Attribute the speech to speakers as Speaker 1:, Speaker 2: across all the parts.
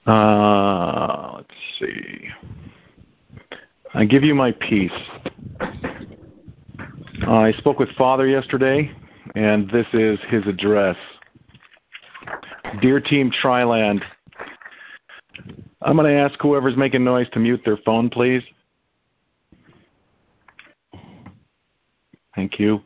Speaker 1: Let's see. I give you my peace. I spoke with Father yesterday, and this is his address. Dear Team Triland, I'm going to ask whoever's making noise to mute their phone, please. Thank you.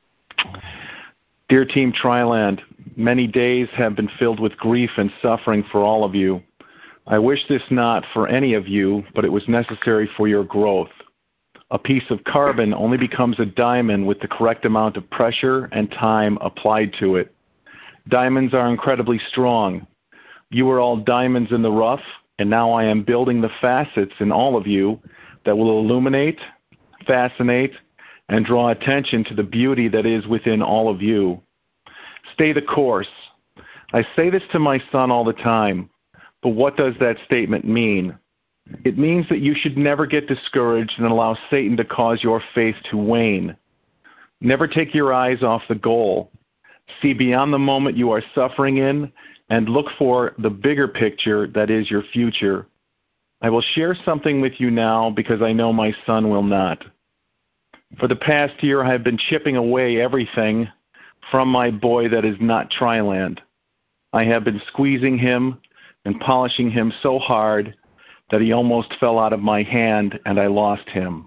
Speaker 1: Dear Team Triland, many days have been filled with grief and suffering for all of you. I wish this not for any of you, but it was necessary for your growth. A piece of carbon only becomes a diamond with the correct amount of pressure and time applied to it. Diamonds are incredibly strong. You are all diamonds in the rough, and now I am building the facets in all of you that will illuminate, fascinate, and draw attention to the beauty that is within all of you. Stay the course. I say this to my son all the time, but what does that statement mean? It means that you should never get discouraged and allow Satan to cause your faith to wane. Never take your eyes off the goal. See beyond the moment you are suffering in and look for the bigger picture that is your future. I will share something with you now because I know my son will not. For the past year, I have been chipping away everything from my boy that is not Triland. I have been squeezing him and polishing him so hard that he almost fell out of my hand and I lost him.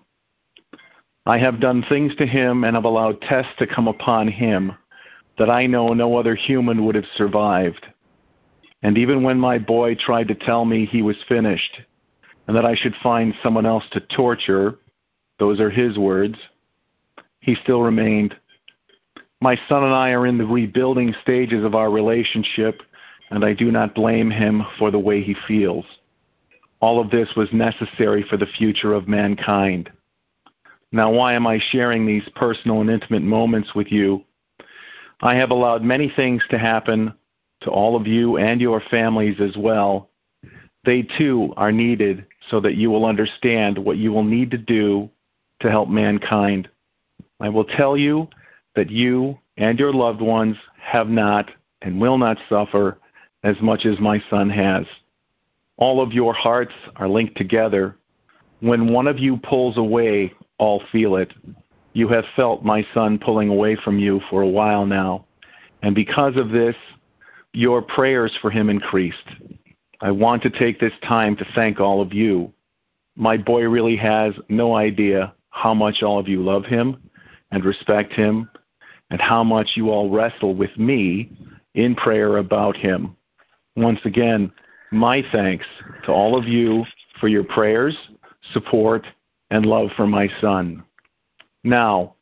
Speaker 1: I have done things to him and have allowed tests to come upon him that I know no other human would have survived. And even when my boy tried to tell me he was finished and that I should find someone else to torture, those are his words, he still remained. My son and I are in the rebuilding stages of our relationship, and I do not blame him for the way he feels. All of this was necessary for the future of mankind. Now, why am I sharing these personal and intimate moments with you? I have allowed many things to happen to all of you and your families as well. They too are needed so that you will understand what you will need to do to help mankind. I will tell you that you and your loved ones have not and will not suffer as much as my son has. All of your hearts are linked together. When one of you pulls away, all feel it. You have felt my son pulling away from you for a while now, and because of this, your prayers for him increased. I want to take this time to thank all of you. My boy really has no idea how much all of you love him and respect him, and how much you all wrestle with me in prayer about him. Once again, my thanks to all of you for your prayers, support, and love for my son. Now,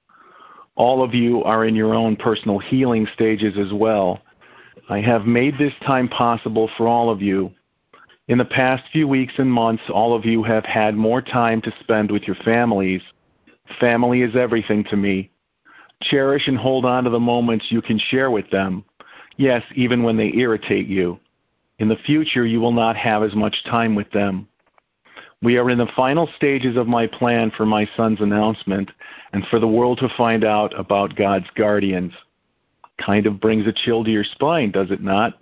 Speaker 1: all of you are in your own personal healing stages as well. I have made this time possible for all of you. In the past few weeks and months, all of you have had more time to spend with your families. Family is everything to me. Cherish and hold on to the moments you can share with them. Yes, even when they irritate you. In the future, you will not have as much time with them. We are in the final stages of my plan for my son's announcement and for the world to find out about God's guardians. Kind of brings a chill to your spine, does it not?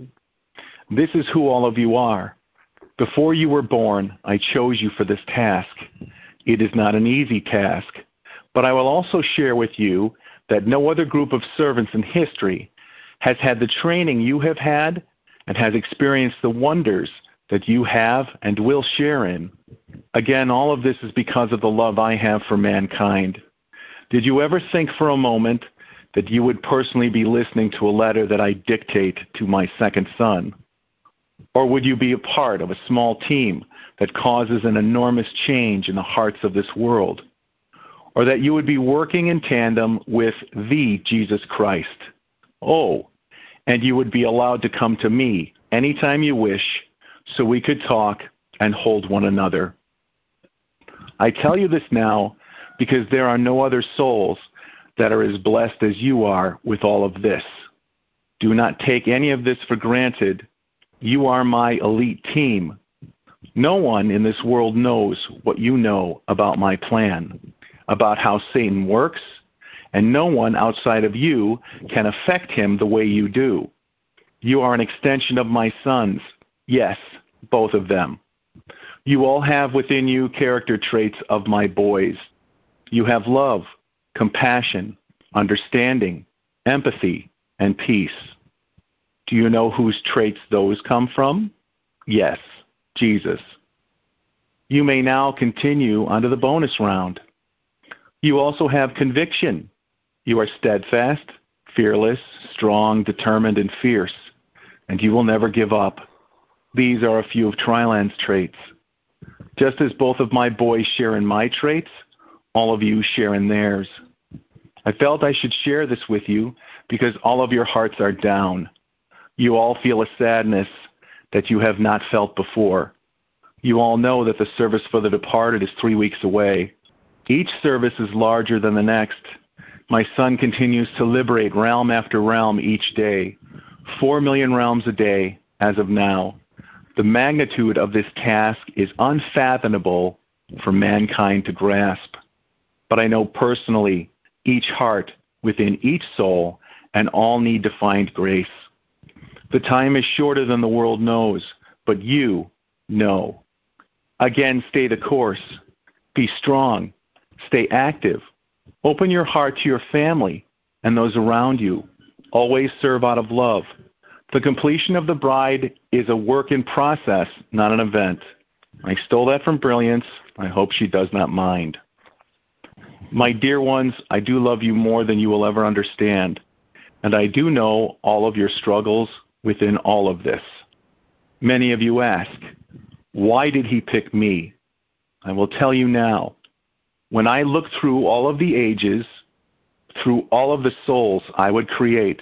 Speaker 1: This is who all of you are. Before you were born, I chose you for this task. It is not an easy task, but I will also share with you that no other group of servants in history has had the training you have had and has experienced the wonders that you have and will share in. Again, all of this is because of the love I have for mankind. Did you ever think for a moment that you would personally be listening to a letter that I dictate to my second son? Or would you be a part of a small team that causes an enormous change in the hearts of this world? Or that you would be working in tandem with the Jesus Christ? Oh, and you would be allowed to come to me anytime you wish so we could talk and hold one another. I tell you this now because there are no other souls that are as blessed as you are with all of this. Do not take any of this for granted. You are my elite team. No one in this world knows what you know about my plan, about how Satan works, and no one outside of you can affect him the way you do. You are an extension of my son's. Yes, both of them. You all have within you character traits of my boys. You have love, compassion, understanding, empathy, and peace. Do you know whose traits those come from? Yes, Jesus. You may now continue onto the bonus round. You also have conviction. You are steadfast, fearless, strong, determined, and fierce, and you will never give up. These are a few of Triland's traits. Just as both of my boys share in my traits, all of you share in theirs. I felt I should share this with you because all of your hearts are down. You all feel a sadness that you have not felt before. You all know that the service for the departed is 3 weeks away. Each service is larger than the next. My son continues to liberate realm after realm each day, 4 million realms a day as of now. The magnitude of this task is unfathomable for mankind to grasp. But I know personally each heart within each soul, and all need to find grace. The time is shorter than the world knows, but you know. Again, stay the course. Be strong. Stay active. Open your heart to your family and those around you. Always serve out of love. The completion of the bride is a work in process, not an event. I stole that from Brilliance. I hope she does not mind. My dear ones, I do love you more than you will ever understand, and I do know all of your struggles within all of this. Many of you ask, why did he pick me? I will tell you now. When I look through all of the ages, through all of the souls I would create,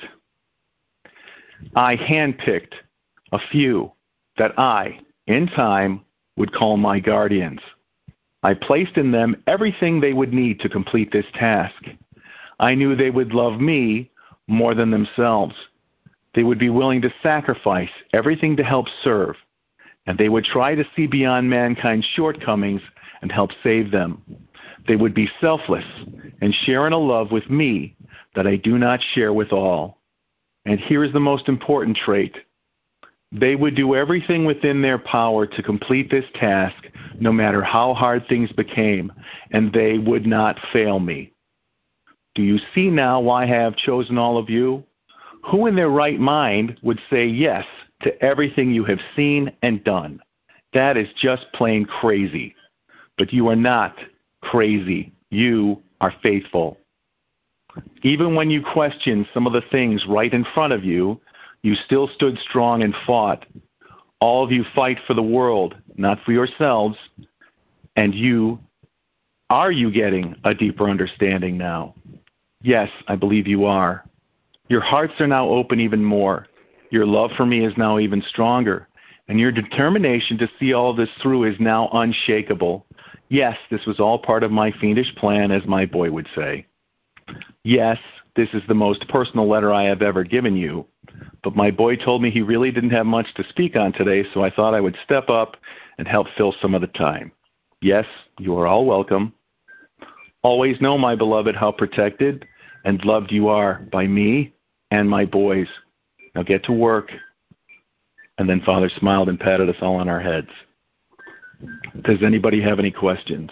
Speaker 1: I handpicked a few that I, in time, would call my guardians. I placed in them everything they would need to complete this task. I knew they would love me more than themselves. They would be willing to sacrifice everything to help serve, and they would try to see beyond mankind's shortcomings and help save them. They would be selfless and share in a love with me that I do not share with all. And here is the most important trait. They would do everything within their power to complete this task, no matter how hard things became, and they would not fail me. Do you see now why I have chosen all of you? Who in their right mind would say yes to everything you have seen and done? That is just plain crazy. But you are not crazy. You are faithful. Even when you questioned some of the things right in front of you, you still stood strong and fought. All of you fight for the world, not for yourselves. And are you getting a deeper understanding now? Yes, I believe you are. Your hearts are now open even more. Your love for me is now even stronger. And your determination to see all this through is now unshakable. Yes, this was all part of my fiendish plan, as my boy would say. Yes, this is the most personal letter I have ever given you. But my boy told me he really didn't have much to speak on today, so I thought I would step up and help fill some of the time. Yes, you are all welcome. Always know, my beloved, how protected and loved you are by me and my boys. Now get to work. And then Father smiled and patted us all on our heads. Does anybody have any questions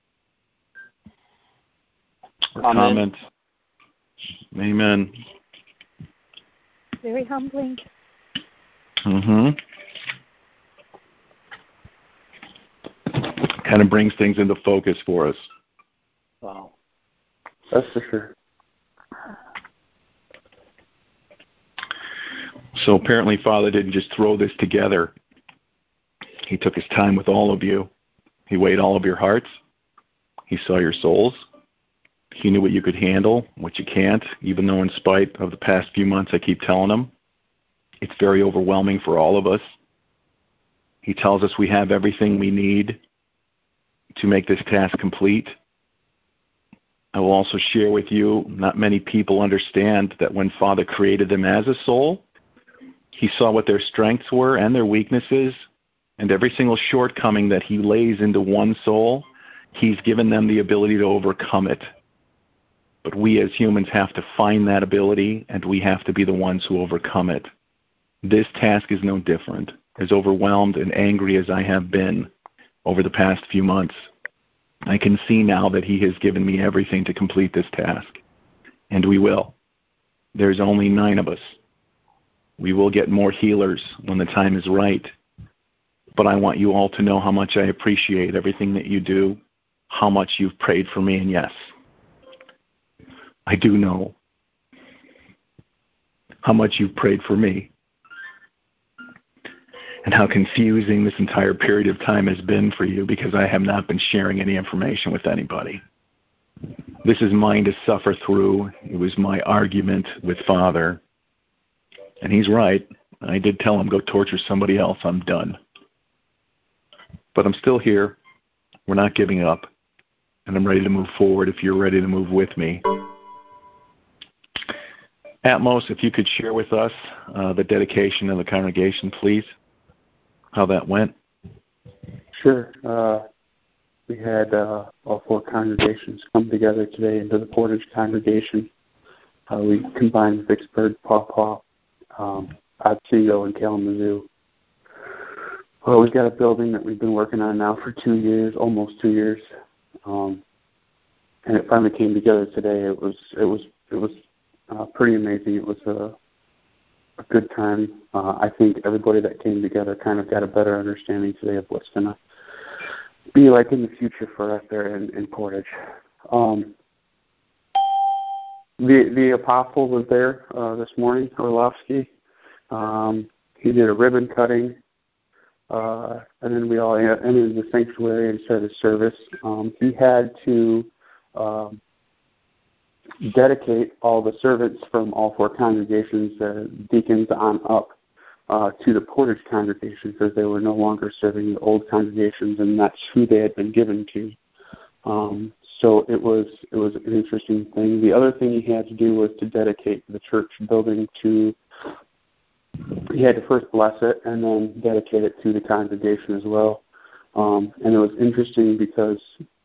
Speaker 1: or comments? Amen.
Speaker 2: Very humbling.
Speaker 1: Kind of brings things into focus for us.
Speaker 3: Wow. That's for sure.
Speaker 1: So apparently Father didn't just throw this together. He took his time with all of you. He weighed all of your hearts. He saw your souls. He knew what you could handle, what you can't, even though in spite of the past few months I keep telling him, it's very overwhelming for all of us. He tells us we have everything we need to make this task complete. I will also share with you, not many people understand that when Father created them as a soul, he saw what their strengths were and their weaknesses, and every single shortcoming that he lays into one soul, he's given them the ability to overcome it. But we as humans have to find that ability, and we have to be the ones who overcome it. This task is no different. as overwhelmed and angry as I have been over the past few months, I can see now that He has given me everything to complete this task. And we will. There's only 9 of us. We will get more healers when the time is right. But I want you all to know how much I appreciate everything that you do, how much you've prayed for me, and yes, I do know how much you've prayed for me and how confusing this entire period of time has been for you because I have not been sharing any information with anybody. This is mine to suffer through. It was my argument with Father. And He's right. I did tell him, go torture somebody else. I'm done. But I'm still here. We're not giving up. And I'm ready to move forward if you're ready to move with me. Atmos, if you could share with us the dedication of the congregation, please, how that went.
Speaker 3: Sure. We had all 4 congregations come together today into the Portage congregation. We combined Vicksburg, Paw Paw, Otsego, and Kalamazoo. Well, we've got a building that we've been working on now for 2 years, almost 2 years, and it finally came together today. It was pretty amazing. It was a good time. I think everybody that came together kind of got a better understanding today of what's going to be like in the future for us there in Portage. The apostle was there this morning, Orlovsky. He did a ribbon cutting, and then we all entered the sanctuary and started service. He had to dedicate all the servants from all 4 congregations, deacons on up, to the Portage congregation because they were no longer serving the old congregations, and that's who they had been given to. So it was an interesting thing. The other thing he had to do was to dedicate the church building to. He had to first bless it and then dedicate it to the congregation as well. And it was interesting because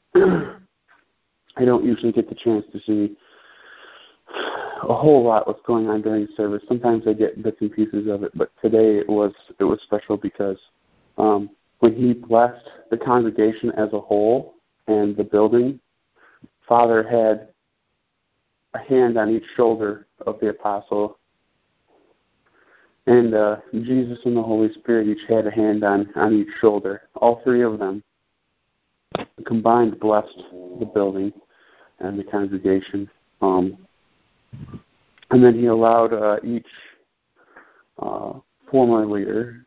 Speaker 3: I don't usually get the chance to see a whole lot what's going on during service. Sometimes I get bits and pieces of it, but today it was special because when he blessed the congregation as a whole and the building, Father had a hand on each shoulder of the apostle, and Jesus and the Holy Spirit each had a hand on each shoulder. All 3 of them combined blessed the building and the congregation. And then he allowed each former leader,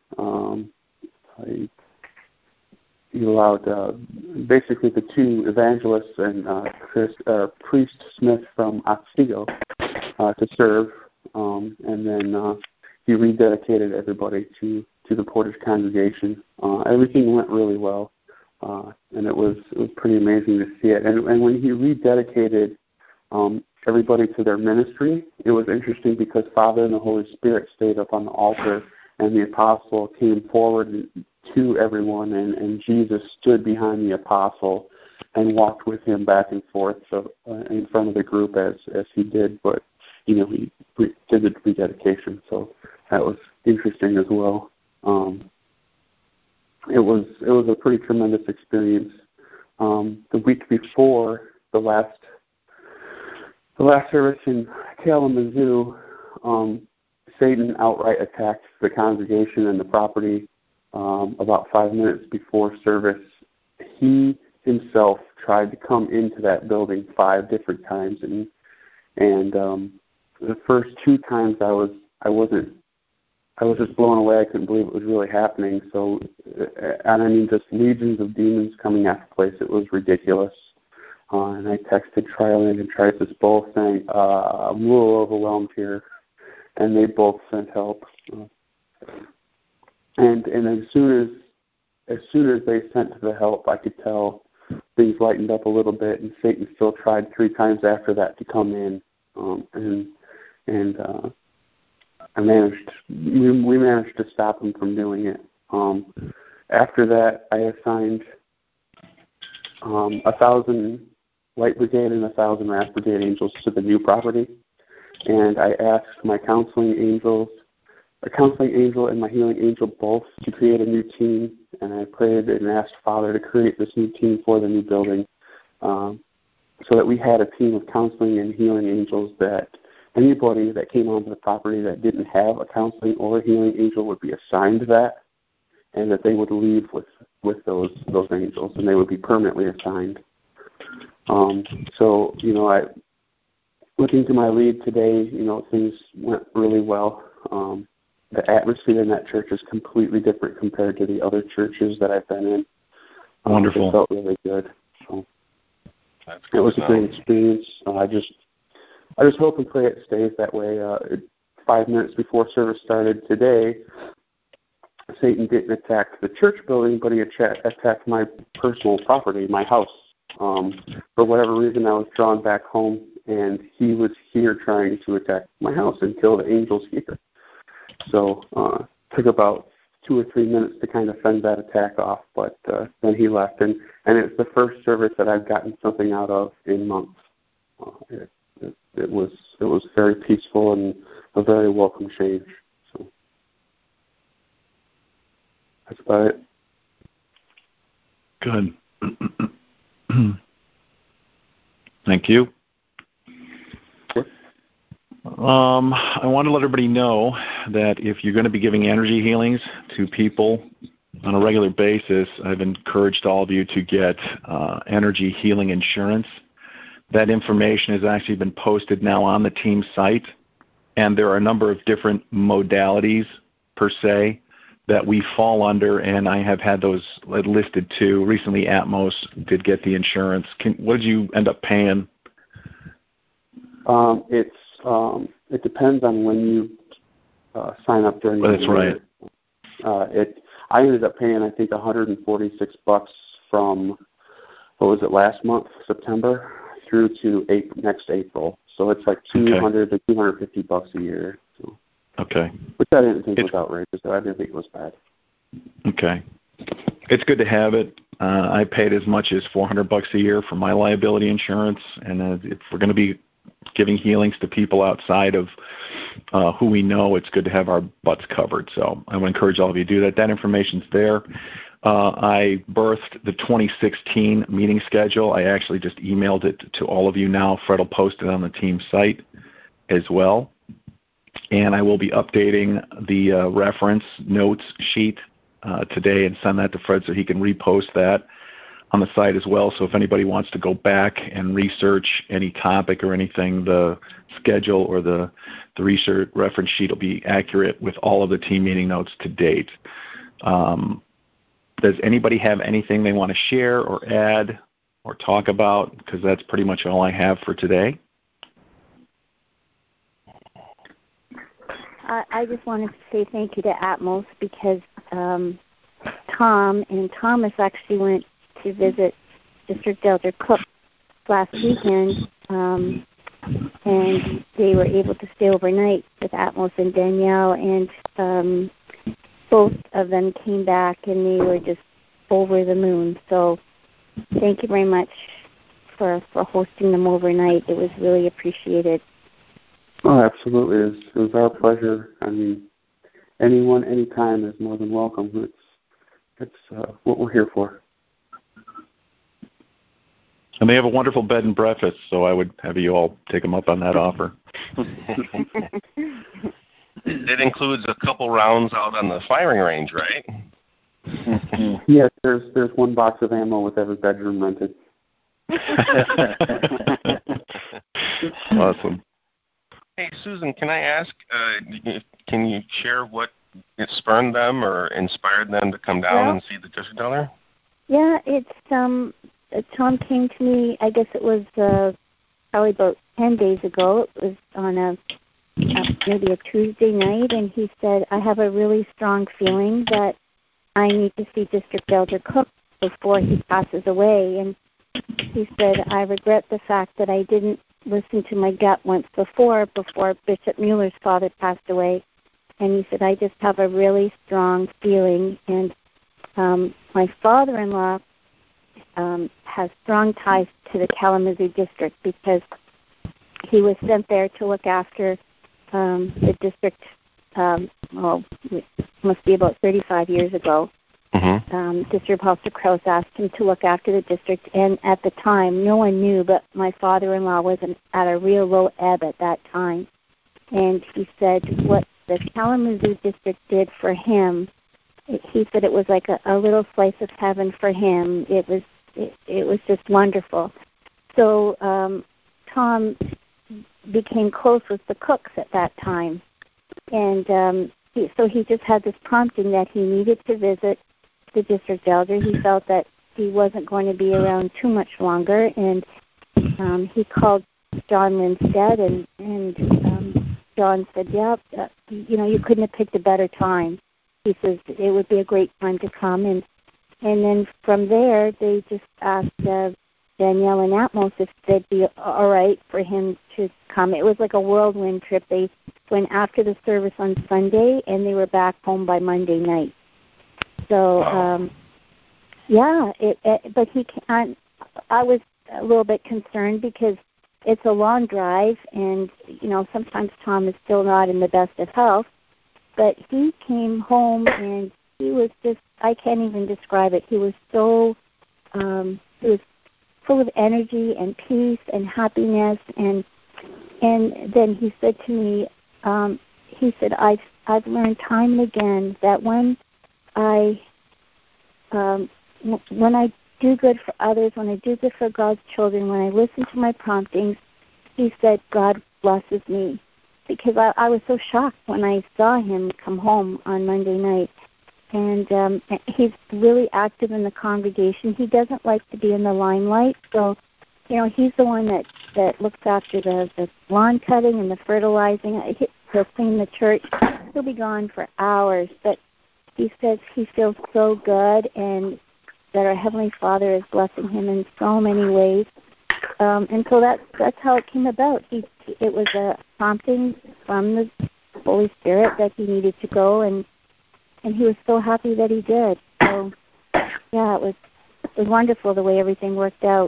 Speaker 3: he allowed basically the 2 evangelists and Priest Smith from Otsego to serve, and then he rededicated everybody to the Portage congregation. Everything went really well, and it was pretty amazing to see it. And when he rededicated everybody to their ministry, it was interesting because Father and the Holy Spirit stayed up on the altar, and the apostle came forward to everyone, and Jesus stood behind the apostle and walked with him back and forth in front of the group as he did, but he did the rededication, so that was interesting as well. It was a pretty tremendous experience. The week before the last service in Kalamazoo, Satan outright attacked the congregation and the property about 5 minutes before service. He himself tried to come into that building 5 different times, and the first 2 times I was just blown away. I couldn't believe it was really happening. So, and I mean, just legions of demons coming at the place. It was ridiculous. And I texted Triland and Trisus both saying, I'm a little overwhelmed here. And they both sent help. And as soon as they sent the help, I could tell things lightened up a little bit, and Satan still tried 3 times after that to come in. We managed to stop him from doing it. After that, I assigned 1,000 Light Brigade and 1,000 Wrath Brigade angels to the new property, and I asked my counseling angels counseling angel and my healing angel both to create a new team, and I prayed and asked Father to create this new team for the new building, so that we had a team of counseling and healing angels that anybody that came onto the property that didn't have a counseling or a healing angel would be assigned that, and that they would leave with those angels, and they would be permanently assigned. So, I looking to my lead today, things went really well. The atmosphere in that church is completely different compared to the other churches that I've been in.
Speaker 1: Wonderful.
Speaker 3: It felt really good. So it was a great experience. I just hope and pray it stays that way. 5 minutes before service started today, Satan didn't attack the church building, but he attacked my personal property, my house. For whatever reason, I was drawn back home, and he was here trying to attack my house and kill the angels here. So it took about 2 or 3 minutes to kind of fend that attack off, but then he left, and it's the first service that I've gotten something out of in months. It was very peaceful and a very welcome change. So that's about it.
Speaker 1: Good. Thank you. I want to let everybody know that if you're going to be giving energy healings to people on a regular basis, I've encouraged all of you to get energy healing insurance. That information has actually been posted now on the team site, and there are a number of different modalities, per se, that we fall under, and I have had those listed too. Recently, Atmos did get the insurance. What did you end up paying?
Speaker 3: It depends on when you sign up during the year.
Speaker 1: That's right.
Speaker 3: I ended up paying, I think, $146 from, what was it, last month, September, through to next April. So it's like $200 to $250 a year. So.
Speaker 1: Okay.
Speaker 3: Which I didn't think was outrageous. I didn't think it was bad.
Speaker 1: Okay. It's good to have it. I paid as much as $400 a year for my liability insurance, and if we're going to be giving healings to people outside of who we know, it's good to have our butts covered. So I would encourage all of you to do that. That information's there. I birthed the 2016 meeting schedule. I actually just emailed it to all of you now. Fred will post it on the team site as well. And I will be updating the reference notes sheet today and send that to Fred so he can repost that on the site as well. So if anybody wants to go back and research any topic or anything, the schedule or the research reference sheet will be accurate with all of the team meeting notes to date. Does anybody have anything they want to share or add or talk about? Because that's pretty much all I have for today.
Speaker 2: I just wanted to say thank you to Atmos because Tom and Thomas actually went to visit District Elder Cook last weekend, and they were able to stay overnight with Atmos and Danielle, and both of them came back and they were just over the moon. So thank you very much for hosting them overnight. It was really appreciated.
Speaker 3: Oh, absolutely. It was our pleasure. I mean, anyone, anytime is more than welcome. It's what we're here for.
Speaker 1: And they have a wonderful bed and breakfast, so I would have you all take them up on that offer.
Speaker 4: It includes a couple rounds out on the firing range, right?
Speaker 3: Yes, there's one box of ammo with every bedroom rented.
Speaker 1: Awesome.
Speaker 4: Hey, Susan, can I ask, can you share what spurred them or inspired them to come down and see the District Elder?
Speaker 2: Yeah, it's Tom came to me, I guess it was probably about 10 days ago. It was on maybe a Tuesday night, and he said, I have a really strong feeling that I need to see District Elder Cook before he passes away. And he said, I regret the fact that I didn't listen to my gut once before Bishop Mueller's father passed away. And he said, I just have a really strong feeling. And my father-in-law has strong ties to the Kalamazoo district because he was sent there to look after the district it must be about 35 years ago. Sister Apostle Krause asked him to look after the district, and at the time, no one knew, but my father-in-law was at a real low ebb at that time. And he said what the Kalamazoo district did for him, he said it was like a little slice of heaven for him. It was just wonderful. So Tom became close with the cooks at that time, and so he just had this prompting that he needed to visit the district elder. He felt that he wasn't going to be around too much longer, and he called John Lindstedt, and John said, "Yeah, you couldn't have picked a better time." He says it would be a great time to come, and then from there they just asked Danielle and Atmos if they'd be all right for him to come. It was like a whirlwind trip. They went after the service on Sunday, and they were back home by Monday night. So, but I was a little bit concerned because it's a long drive, and, sometimes Tom is still not in the best of health. But he came home, and he was just, I can't even describe it. He was so, he was full of energy and peace and happiness. And then he said to me, he said, I've learned time and again that when I do good for others, when I do good for God's children, when I listen to my promptings, he said, God blesses me. Because I was so shocked when I saw him come home on Monday night. And he's really active in the congregation. He doesn't like to be in the limelight. So, he's the one that looks after the lawn cutting and the fertilizing. He'll clean the church. He'll be gone for hours. But he says he feels so good, and that our Heavenly Father is blessing him in so many ways. And so that's how it came about. It was a prompting from the Holy Spirit that he needed to go, and he was so happy that he did. So, yeah, it was wonderful the way everything worked out.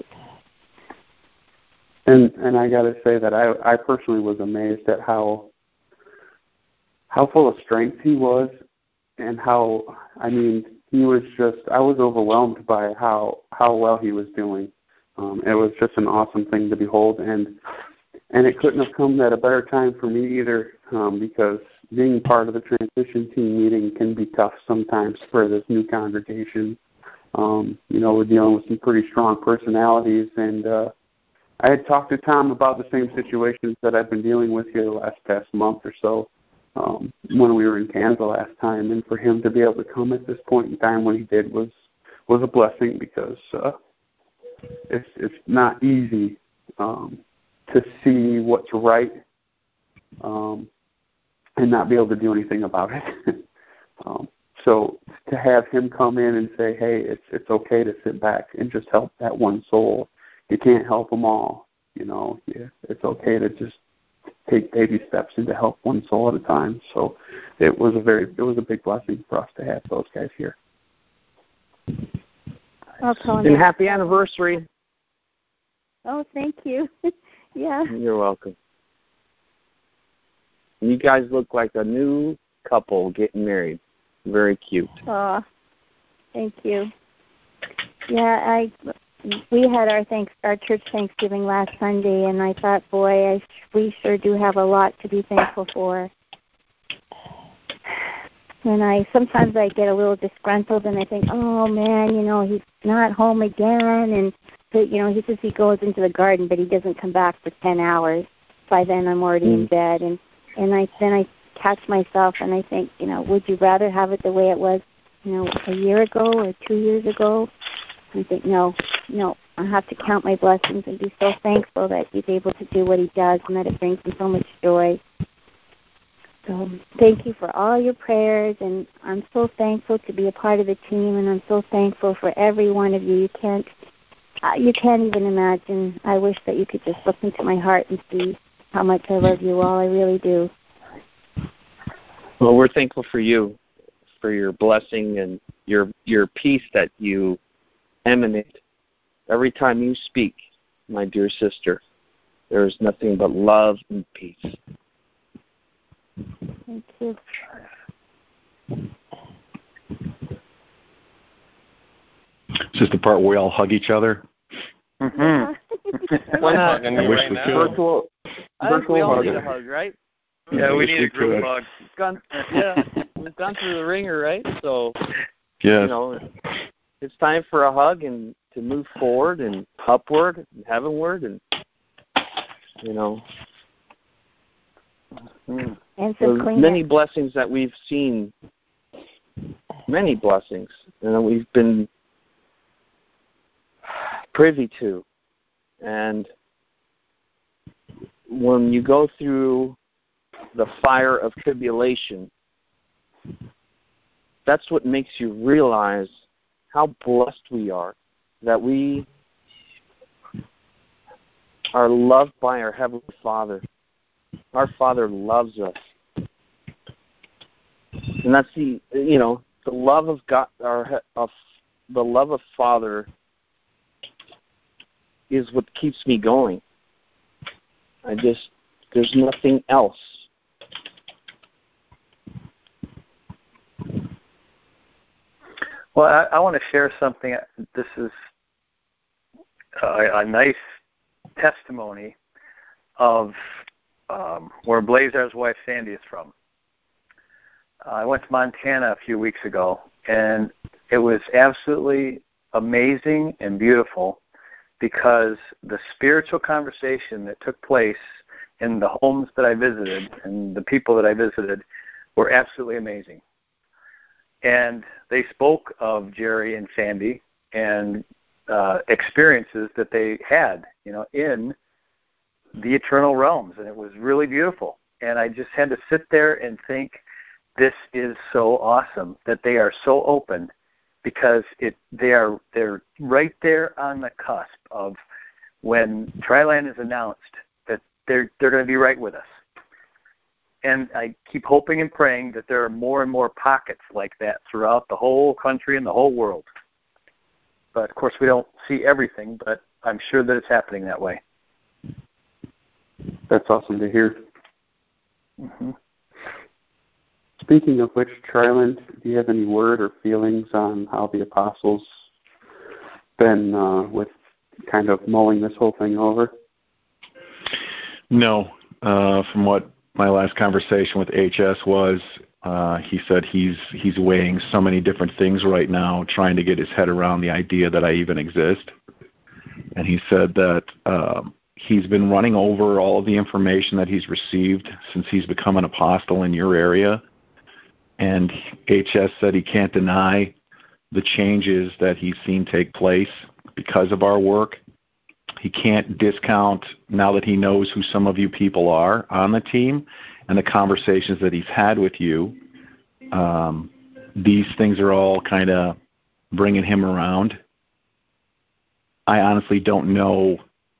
Speaker 3: And I got to say that I personally was amazed at how full of strength he was. And he was just, I was overwhelmed by how well he was doing. It was just an awesome thing to behold, and it couldn't have come at a better time for me either, because being part of the transition team meeting can be tough sometimes for this new congregation. We're dealing with some pretty strong personalities, and I had talked to Tom about the same situations that I've been dealing with here the past month or so. When we were in Canada last time, and for him to be able to come at this point in time when he did was a blessing, because it's not easy to see what's right and not be able to do anything about it. So to have him come in and say, hey, it's okay to sit back and just help that one soul. You can't help them all. It's okay to just take baby steps and to help one soul at a time. So it was a big blessing for us to have those guys here.
Speaker 5: And happy anniversary.
Speaker 2: Oh, thank you. Yeah.
Speaker 5: You're welcome. You guys look like a new couple getting married. Very cute.
Speaker 2: Oh, thank you. Yeah, we had our church Thanksgiving last Sunday, and I thought, boy, we sure do have a lot to be thankful for. And sometimes I get a little disgruntled, and I think, oh man, he's not home again, and he says he goes into the garden, but he doesn't come back for 10 hours. By then, I'm already in bed, and I catch myself, and I think, would you rather have it the way it was, a year ago or 2 years ago? I think, no, I have to count my blessings and be so thankful that he's able to do what he does, and that it brings him so much joy. So thank you for all your prayers, and I'm so thankful to be a part of the team, and I'm so thankful for every one of you. You can't even imagine. I wish that you could just look into my heart and see how much I love you all. I really do.
Speaker 5: Well, we're thankful for you, for your blessing and your peace that you emanate every time you speak, my dear sister. There is nothing but love and peace.
Speaker 2: Thank you.
Speaker 1: Is this the part where we all hug each other?
Speaker 5: Mm-hmm. Why not?
Speaker 4: Hugging you
Speaker 1: I wish
Speaker 4: right
Speaker 1: we
Speaker 4: now.
Speaker 1: could.
Speaker 5: I think we all
Speaker 1: hug.
Speaker 5: need a hug, right?
Speaker 6: Yeah, we
Speaker 1: wish
Speaker 6: need
Speaker 1: we
Speaker 6: a group
Speaker 1: could.
Speaker 6: hug.
Speaker 5: We've gone through the ringer, right? So,
Speaker 1: Yes.
Speaker 5: it's time for a hug and to move forward and upward and heavenward and,
Speaker 2: And some
Speaker 5: There's
Speaker 2: cleanup.
Speaker 5: many blessings that we've seen, many blessings, we've been privy to. And when you go through the fire of tribulation, that's what makes you realize how blessed we are, that we are loved by our Heavenly Father. Our Father loves us. And that's the love of God, the love of Father is what keeps me going. There's nothing else.
Speaker 6: Well, I want to share something. This is a nice testimony of where Blazar's wife Sandy is from. I went to Montana a few weeks ago, and it was absolutely amazing and beautiful because the spiritual conversation that took place in the homes that I visited and the people that I visited were absolutely amazing. And they spoke of Jerry and Sandy and experiences that they had, in the eternal realms, and it was really beautiful. And I just had to sit there and think, this is so awesome that they are so open, because they're right there on the cusp of when Triland is announced that they're going to be right with us. And I keep hoping and praying that there are more and more pockets like that throughout the whole country and the whole world. But, of course, we don't see everything, but I'm sure that it's happening that way.
Speaker 3: That's awesome to hear.
Speaker 6: Mm-hmm.
Speaker 3: Speaking of which, Triland, do you have any word or feelings on how the apostles been with kind of mulling this whole thing over?
Speaker 1: No. From what my last conversation with HS was, he said he's weighing so many different things right now, trying to get his head around the idea that I even exist. And he said that he's been running over all of the information that he's received since he's become an apostle in your area. And HS said he can't deny the changes that he's seen take place because of our work. He can't discount, now that he knows who some of you people are on the team and the conversations that he's had with you. These things are all kind of bringing him around. I honestly don't know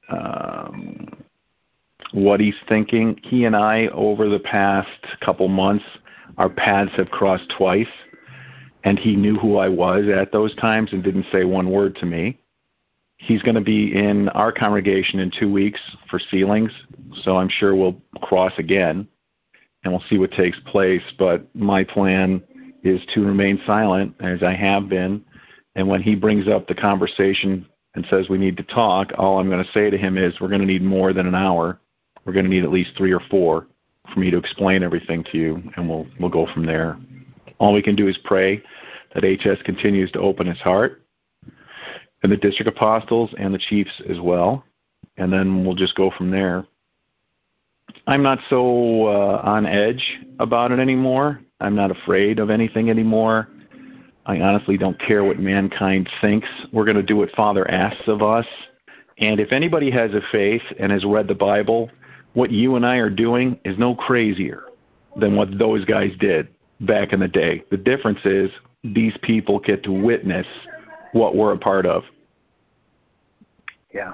Speaker 1: what he's thinking. He and I, over the past couple months, our paths have crossed twice, and he knew who I was at those times and didn't say one word to me. He's going to be in our congregation in 2 weeks for sealings, so I'm sure we'll cross again, and we'll see what takes place. But my plan is to remain silent, as I have been, and when he brings up the conversation and says we need to talk, all I'm going to say to him is we're going to need more than an hour. We're going to need at least 3 or 4 for me to explain everything to you, and we'll go from there. All we can do is pray that HS continues to open his heart, and the district apostles and the chiefs as well, and then we'll just go from there. I'm not so on edge about it anymore. I'm not afraid of anything anymore. I honestly don't care what mankind thinks. We're going to do what Father asks of us. And if anybody has a faith and has read the Bible, what you and I are doing is no crazier than what those guys did back in the day. The difference is these people get to witness what we're a part of.
Speaker 6: Yeah.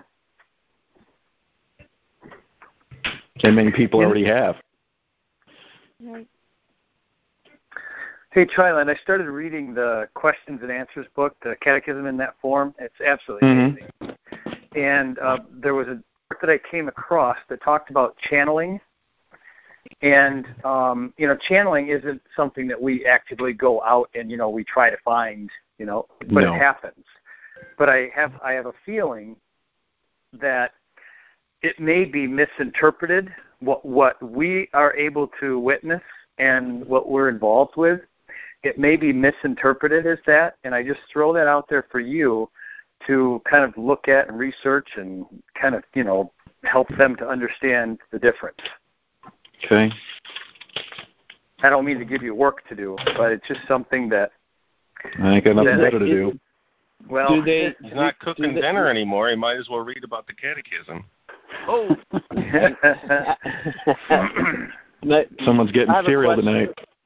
Speaker 1: And many people already have.
Speaker 2: Right.
Speaker 6: Hey, Triland, I started reading the questions and answers book, the catechism in that form. It's absolutely amazing. And there was a book that I came across that talked about channeling. And channeling isn't something that we actively go out and we try to find, but it happens. But I have a feeling that it may be misinterpreted what we are able to witness and what we're involved with. It may be misinterpreted as that, and I just throw that out there for you to kind of look at and research and kind of help them to understand the difference.
Speaker 1: Okay.
Speaker 6: I don't mean to give you work to do, but it's just something that
Speaker 1: I ain't got nothing better to do.
Speaker 6: Well,
Speaker 4: he's not cooking dinner anymore. He might as well read about the catechism.
Speaker 5: Oh.
Speaker 1: Someone's getting cereal tonight.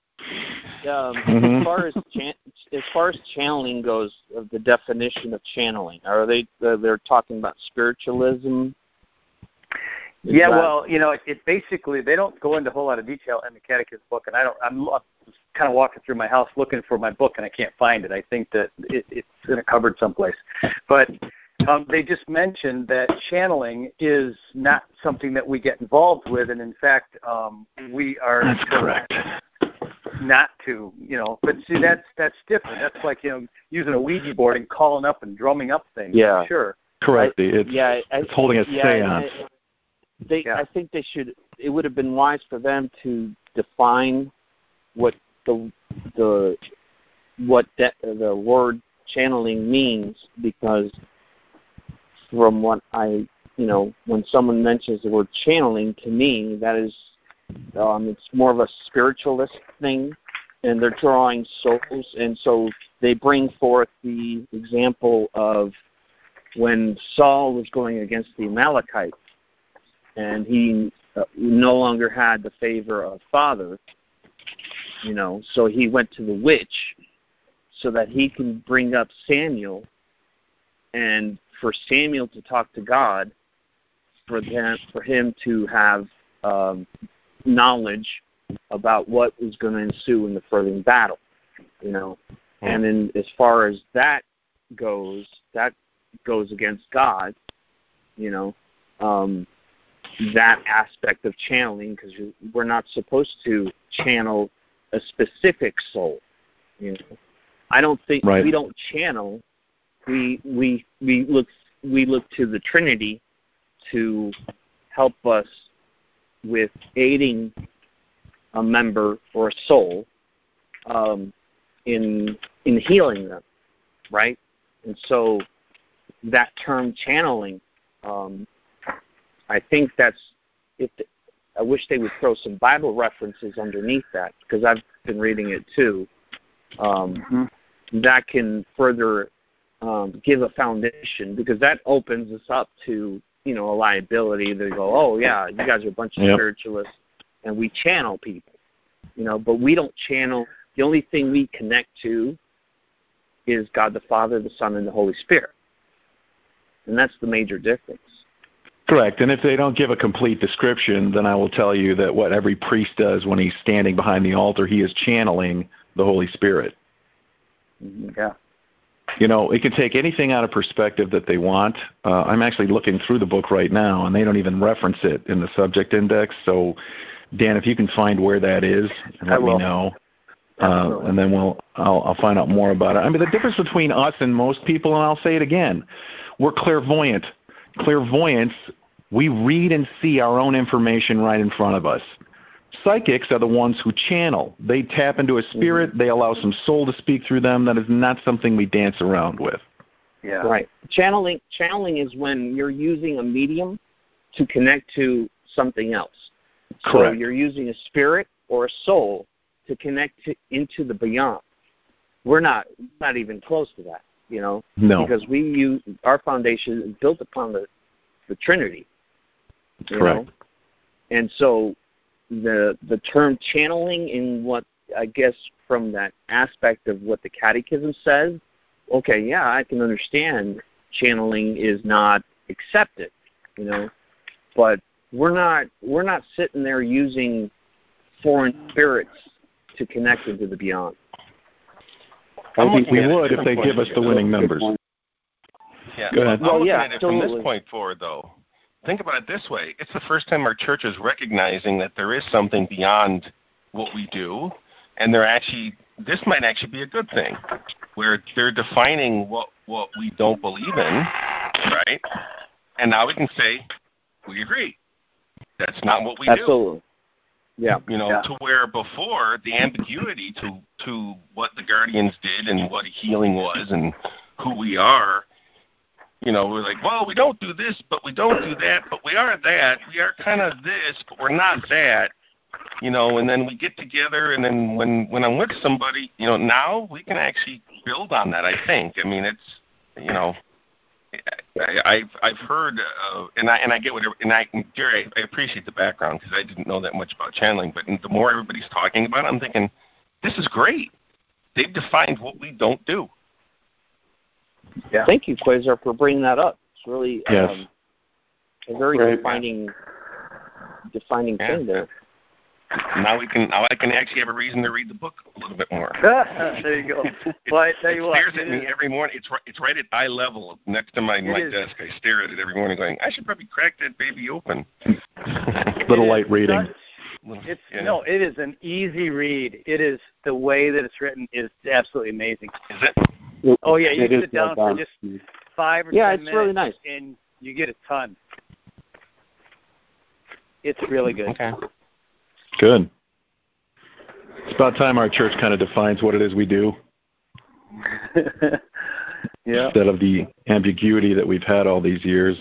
Speaker 5: As far as channeling goes, the definition of channeling, are they're talking about spiritualism?
Speaker 6: Yeah, well, it basically, they don't go into a whole lot of detail in the Catechism book, and I'm kind of walking through my house looking for my book, and I can't find it. I think that it's in a cupboard someplace. But they just mentioned that channeling is not something that we get involved with, and in fact, we are...
Speaker 1: That's correct.
Speaker 6: Not to, but see, that's different. That's like, using a Ouija board and calling up and drumming up things.
Speaker 5: Yeah.
Speaker 6: Sure.
Speaker 1: Correct. It's holding a seance.
Speaker 5: I think they should. It would have been wise for them to define what the word channeling means, because from what when someone mentions the word channeling, to me, that is, it's more of a spiritualist thing, and they're drawing souls, and so they bring forth the example of when Saul was going against the Amalekites, and he no longer had the favor of Father, so he went to the witch so that he can bring up Samuel, and for Samuel to talk to God, for him to have knowledge about what was going to ensue in the further battle, And then as far as that goes against God, that aspect of channeling, because we're not supposed to channel a specific soul. I don't think we don't channel. We look to the Trinity to help us with aiding a member or a soul in healing them, right? And so that term channeling, I think I wish they would throw some Bible references underneath that, because I've been reading it too. That can further give a foundation, because that opens us up to a liability. They go, oh yeah, you guys are a bunch of spiritualists, and we channel people, but we don't channel. The only thing we connect to is God the Father, the Son, and the Holy Spirit, and that's the major difference.
Speaker 1: Correct. And if they don't give a complete description, then I will tell you that what every priest does when he's standing behind the altar, he is channeling the Holy Spirit.
Speaker 6: Yeah.
Speaker 1: It can take anything out of perspective that they want. I'm actually looking through the book right now, and they don't even reference it in the subject index. So, Dan, if you can find where that is, let me know. And then I'll find out more about it. I mean, the difference between us and most people, and I'll say it again, we're clairvoyant. Clairvoyance, we read and see our own information right in front of us. Psychics are the ones who channel. They tap into a spirit. They allow some soul to speak through them. That is not something we dance around with.
Speaker 6: Yeah.
Speaker 5: Right. Channeling is when you're using a medium to connect to something else.
Speaker 1: Correct.
Speaker 5: So you're using a spirit or a soul to connect into the beyond. We're not even close to that,
Speaker 1: No.
Speaker 5: because our foundation is built upon the Trinity.
Speaker 1: Correct.
Speaker 5: And so the term channeling, in what I guess from that aspect of what the Catechism says, okay, yeah, I can understand channeling is not accepted, but we're not sitting there using foreign spirits to connect into the beyond.
Speaker 1: I think we would if they give us the winning numbers.
Speaker 4: Yeah.
Speaker 1: Go ahead.
Speaker 4: I'm looking at it from this point forward, though. think about it this way. It's the first time our church is recognizing that there is something beyond what we do, and this might actually be a good thing, where they're defining what we don't believe in, right? And now we can say, we agree. That's not what we do.
Speaker 5: Absolutely. Yeah.
Speaker 4: To where before the ambiguity to what the Guardians did and what healing was and who we are, we're like, well, we don't do this, but we don't do that, but we are that. We are kind of this, but we're not that. And then we get together, and then when I'm with somebody, now we can actually build on that, I think. I mean, it's, I've heard, and I get whatever, and Gary, I appreciate the background because I didn't know that much about channeling, but the more everybody's talking about it, I'm thinking, this is great. They've defined what we don't do.
Speaker 5: Yeah. Thank you, Quasar, for bringing that up. It's really a very defining thing there.
Speaker 4: Now I can actually have a reason to read the book a little bit more.
Speaker 6: There you go. Well, I tell you what,
Speaker 4: it stares at me every morning. It's right at eye level next to my desk. I stare at it every morning, going, I should probably crack that baby open.
Speaker 1: Little light reading.
Speaker 6: It is an easy read. It is the way that it's written is absolutely amazing.
Speaker 4: Is it?
Speaker 6: Oh yeah, you sit down for just 5 or 10 minutes.
Speaker 5: Yeah, it's really nice,
Speaker 6: and you get a ton. It's really good.
Speaker 4: Okay.
Speaker 1: Good. It's about time our church kind of defines what it is we do.
Speaker 6: Yeah.
Speaker 1: Instead of the ambiguity that we've had all these years.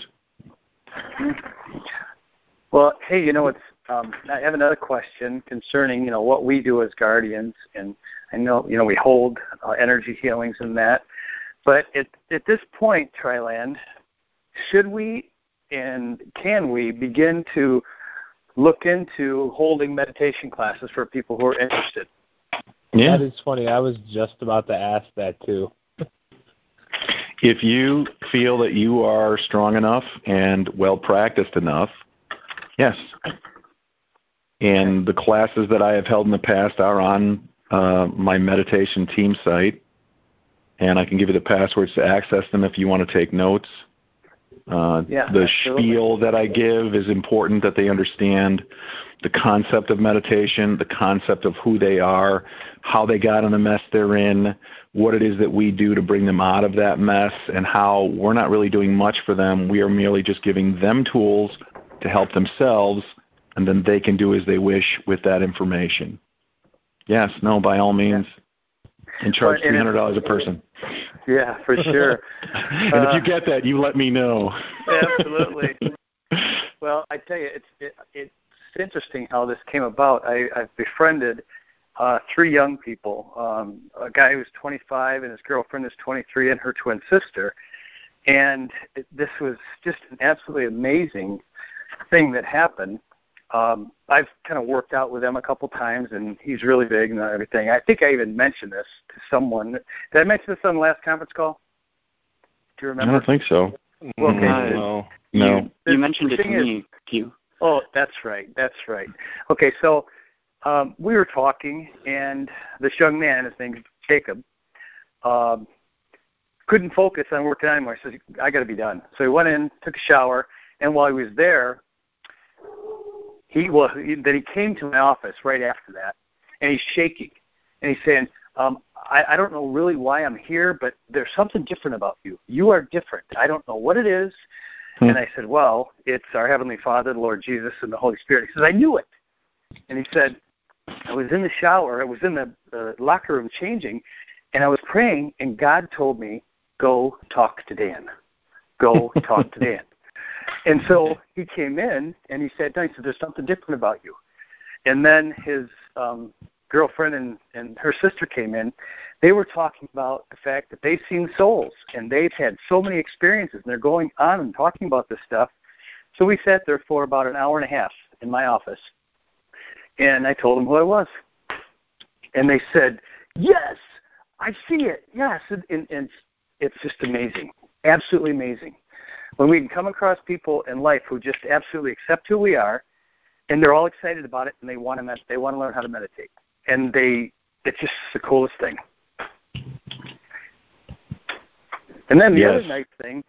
Speaker 6: Well, hey, it's I have another question concerning, what we do as guardians, and I know, we hold energy healings and that, but at this point, Triland, should we and can we begin to look into holding meditation classes for people who are interested?
Speaker 1: Yeah.
Speaker 7: That is funny. I was just about to ask that too.
Speaker 1: If you feel that you are strong enough and well-practiced enough, yes. And the classes that I have held in the past are on my meditation team site, and I can give you the passwords to access them if you want to take notes. The spiel that I give is important that they understand the concept of meditation, the concept of who they are, how they got in the mess they're in, what it is that we do to bring them out of that mess, and how we're not really doing much for them. We are merely just giving them tools to help themselves, and then they can do as they wish with that information. Yes, no, by all means. And charge $300 a person.
Speaker 6: Yeah, for sure.
Speaker 1: And if you get that, you let me know.
Speaker 6: Absolutely. Well, I tell you, it's interesting how this came about. I've befriended 3 young people, a guy who's 25 and his girlfriend is 23 and her twin sister. And this was just an absolutely amazing thing that happened. I've kind of worked out with him a couple times, and he's really big and everything. I think I even mentioned this to someone. Did I mention this on the last conference call? Do you remember?
Speaker 1: I don't think so.
Speaker 6: Okay.
Speaker 1: No.
Speaker 5: You mentioned it to me, Q.
Speaker 6: Oh, that's right. Okay, so we were talking, and this young man, his name's Jacob, couldn't focus on working out anymore. He says, I got to be done. So he went in, took a shower, and while he was there, then he came to my office right after that, and he's shaking, and he's saying, I don't know really why I'm here, but there's something different about you. You are different. I don't know what it is. And I said, well, it's our Heavenly Father, the Lord Jesus, and the Holy Spirit. He says, I knew it. And he said, I was in the shower, I was in the locker room changing, and I was praying, and God told me, go talk to Dan. Go talk to Dan. And so he came in, and he said, there's something different about you. And then his girlfriend and her sister came in. They were talking about the fact that they've seen souls, and they've had so many experiences, and they're going on and talking about this stuff. So we sat there for about an hour and a half in my office, and I told them who I was. And they said, yes, I see it, yes. And it's just amazing, absolutely amazing. When we can come across people in life who just absolutely accept who we are, and they're all excited about it, and they want to learn how to meditate, and it's just the coolest thing. And then the other nice thing,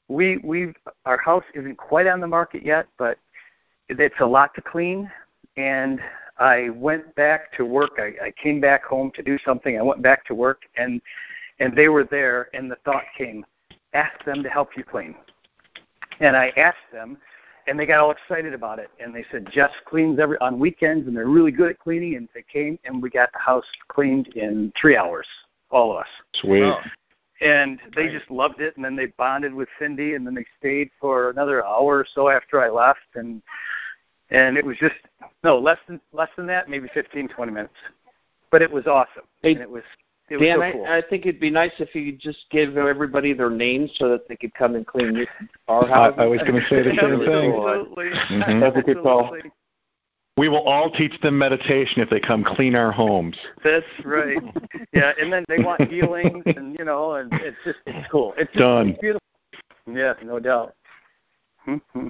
Speaker 6: our house isn't quite on the market yet, but it's a lot to clean. And I went back to work. I came back home to do something. I went back to work, and they were there, and the thought came, ask them to help you clean. And I asked them, and they got all excited about it. And they said, Jess cleans on weekends, and they're really good at cleaning. And they came, and we got the house cleaned in 3 hours, all of us.
Speaker 1: Sweet.
Speaker 6: Oh. And they just loved it. And then they bonded with Cindy, and then they stayed for another hour or so after I left. And it was just, less than that, maybe 15, 20 minutes. But it was awesome.
Speaker 5: Hey,
Speaker 6: and it was
Speaker 5: Dan,
Speaker 6: so cool.
Speaker 5: I think it'd be nice if you just give everybody their names so that they could come and clean our house.
Speaker 1: I was going to say the same thing.
Speaker 6: Absolutely.
Speaker 1: Mm-hmm.
Speaker 3: That's a good call.
Speaker 1: We will all teach them meditation if they come clean our homes.
Speaker 6: That's right. Yeah, and then they want healings, and and it's cool. It's
Speaker 1: Done.
Speaker 6: It's beautiful. Yeah, no doubt. Mm-hmm.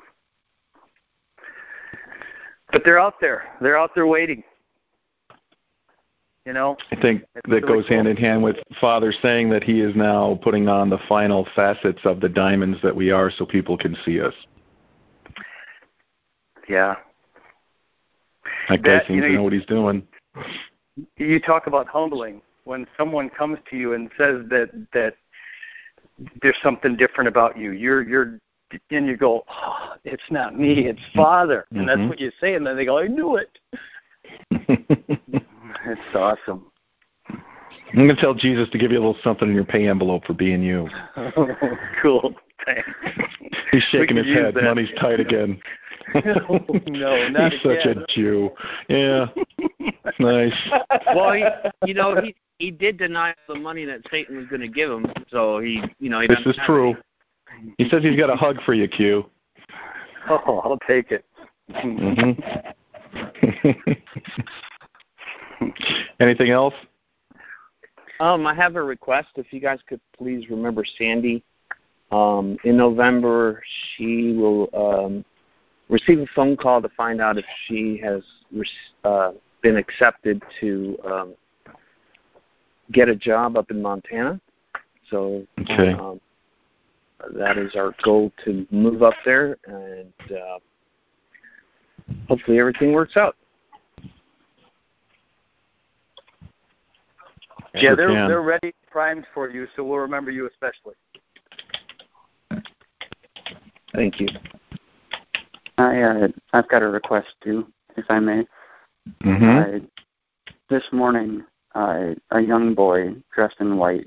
Speaker 6: But they're out there. They're out there waiting.
Speaker 1: I think that really goes hand in hand with Father saying that he is now putting on the final facets of the diamonds that we are so people can see us.
Speaker 6: Yeah.
Speaker 1: That guy seems to know what he's doing.
Speaker 6: You talk about humbling. When someone comes to you and says that there's something different about you, and you go, oh, it's not me, it's Father. And that's what you say, and then they go, I knew it. It's awesome.
Speaker 1: I'm going to tell Jesus to give you a little something in your pay envelope for being you.
Speaker 6: Oh, cool. Thanks.
Speaker 1: He's shaking his head.
Speaker 6: That.
Speaker 1: Money's tight again.
Speaker 6: No, not
Speaker 1: He's
Speaker 6: again.
Speaker 1: such a Jew. Yeah. Nice.
Speaker 5: Well, he did deny the money that Satan was going to give him, so he
Speaker 1: This is true. He says he's got a hug for you, Q.
Speaker 6: Oh, I'll take it.
Speaker 1: Anything else?
Speaker 5: I have a request. If you guys could please remember Sandy. In November, she will receive a phone call to find out if she has been accepted to get a job up in Montana. So that is our goal, to move up there, and hopefully everything works out.
Speaker 6: Yeah, they're ready, primed for you, so we'll remember you especially.
Speaker 5: Thank you.
Speaker 3: I've got a request too, if I may. This morning, a young boy dressed in white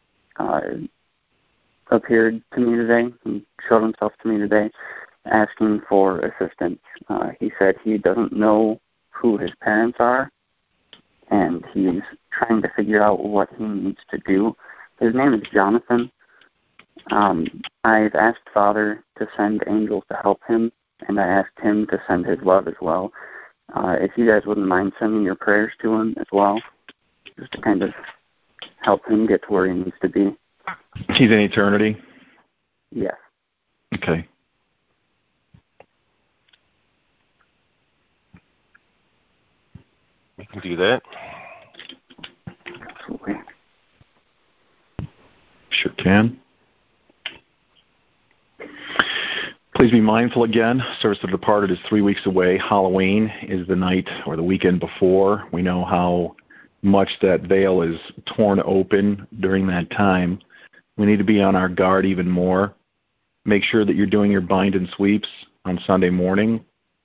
Speaker 3: appeared to me today. He showed himself to me today, asking for assistance. He said he doesn't know who his parents are, and he's trying to figure out what he needs to do. His name is Jonathan. I've asked Father to send angels to help him, and I asked him to send his love as well. If you guys wouldn't mind sending your prayers to him as well, just to kind of help him get to where he needs to be.
Speaker 1: He's in eternity?
Speaker 3: Yes.
Speaker 1: Okay.
Speaker 4: We can do that.
Speaker 3: Absolutely.
Speaker 1: Sure can. Please be mindful again. Service of the Departed is 3 weeks away. Halloween is the night or the weekend before. We know how much that veil is torn open during that time. We need to be on our guard even more. Make sure that you're doing your bind and sweeps on Sunday morning.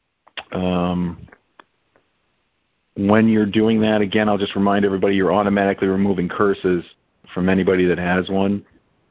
Speaker 1: When you're doing that, again, I'll just remind everybody you're automatically removing curses from anybody that has one.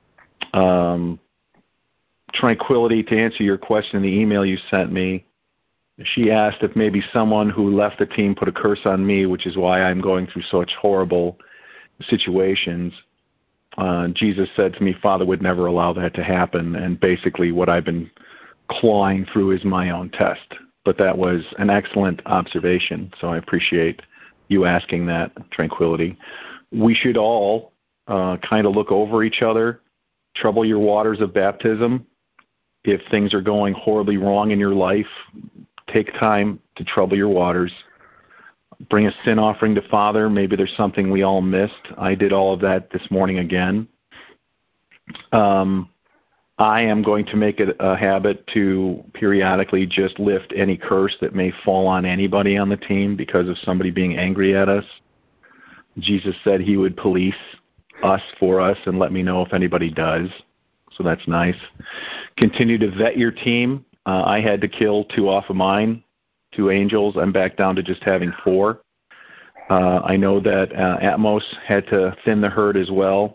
Speaker 1: Tranquility, to answer your question in the email you sent me, she asked if maybe someone who left the team put a curse on me, which is why I'm going through such horrible situations. Jesus said to me, Father would never allow that to happen, and basically what I've been clawing through is my own test. But that was an excellent observation, so I appreciate you asking that, Tranquility. We should all kind of look over each other, trouble your waters of baptism. If things are going horribly wrong in your life, take time to trouble your waters. Bring a sin offering to Father. Maybe there's something we all missed. I did all of that this morning again. I am going to make it a habit to periodically just lift any curse that may fall on anybody on the team because of somebody being angry at us. Jesus said he would police us for us and let me know if anybody does. So that's nice. Continue to vet your team. I had to kill 2 off of mine, 2 angels. I'm back down to just having 4. I know that Atmos had to thin the herd as well.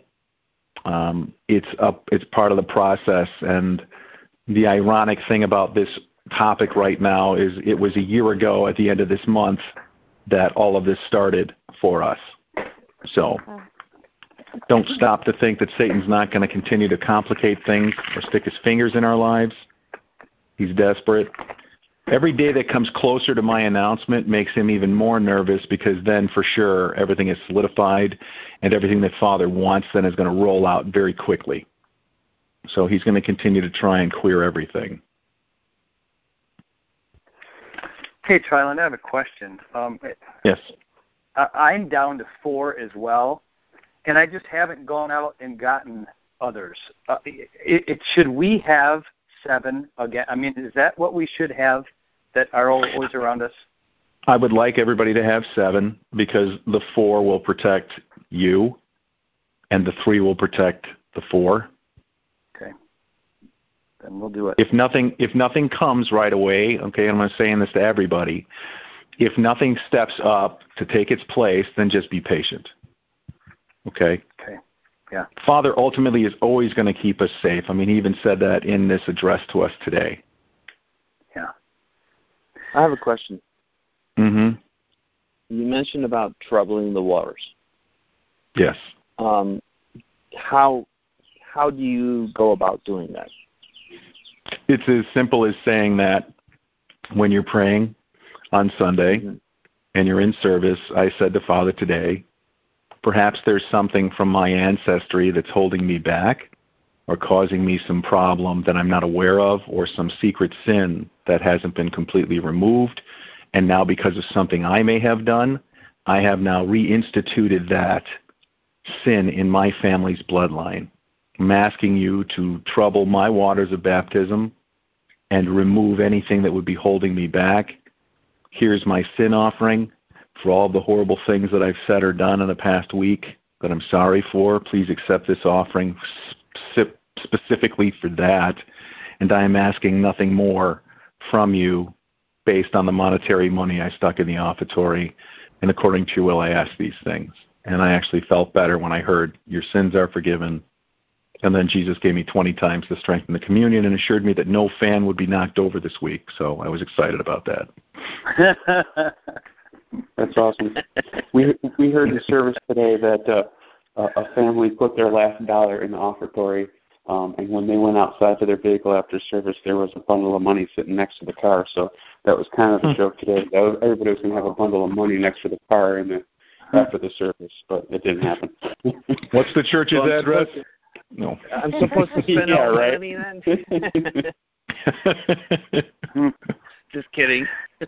Speaker 1: It's part of the process, and the ironic thing about this topic right now is it was a year ago at the end of this month that all of this started for us. So don't stop to think that Satan's not going to continue to complicate things or stick his fingers in our lives. He's desperate. Every day that comes closer to my announcement makes him even more nervous, because then for sure everything is solidified and everything that Father wants then is going to roll out very quickly. So he's going to continue to try and queer everything.
Speaker 6: Hey, Trilon, I have a question.
Speaker 1: Yes.
Speaker 6: I'm down to 4 as well, and I just haven't gone out and gotten others. Should we have 7 again? I mean, is that what we should have that are always around us?
Speaker 1: I would like everybody to have 7, because the 4 will protect you and the 3 will protect the 4.
Speaker 6: Okay. Then we'll do it.
Speaker 1: If nothing comes right away, okay, and I'm saying this to everybody, if nothing steps up to take its place, then just be patient. Okay?
Speaker 6: Okay. Yeah.
Speaker 1: Father ultimately is always going to keep us safe. I mean, he even said that in this address to us today.
Speaker 6: Yeah.
Speaker 5: I have a question.
Speaker 1: Mm-hmm.
Speaker 5: You mentioned about troubling the waters.
Speaker 1: Yes.
Speaker 5: How do you go about doing that?
Speaker 1: It's as simple as saying that when you're praying on Sunday and you're in service, I said to Father today, perhaps there's something from my ancestry that's holding me back or causing me some problem that I'm not aware of, or some secret sin that hasn't been completely removed. And now because of something I may have done, I have now reinstituted that sin in my family's bloodline. I'm asking you to trouble my waters of baptism and remove anything that would be holding me back. Here's my sin offering for all the horrible things that I've said or done in the past week that I'm sorry for. Please accept this offering specifically for that. And I am asking nothing more from you based on the monetary money I stuck in the offertory. And according to your will, I ask these things. And I actually felt better when I heard, your sins are forgiven. And then Jesus gave me 20 times the strength in the communion and assured me that no fan would be knocked over this week. So I was excited about that.
Speaker 3: That's awesome. We heard in service today that a family put their last dollar in the offertory, and when they went outside to their vehicle after service, there was a bundle of money sitting next to the car. So that was kind of the joke today. Everybody was going to have a bundle of money next to the car after the service, but it didn't happen.
Speaker 1: What's the church's address? No.
Speaker 5: I'm supposed to spend all the money then? Just kidding.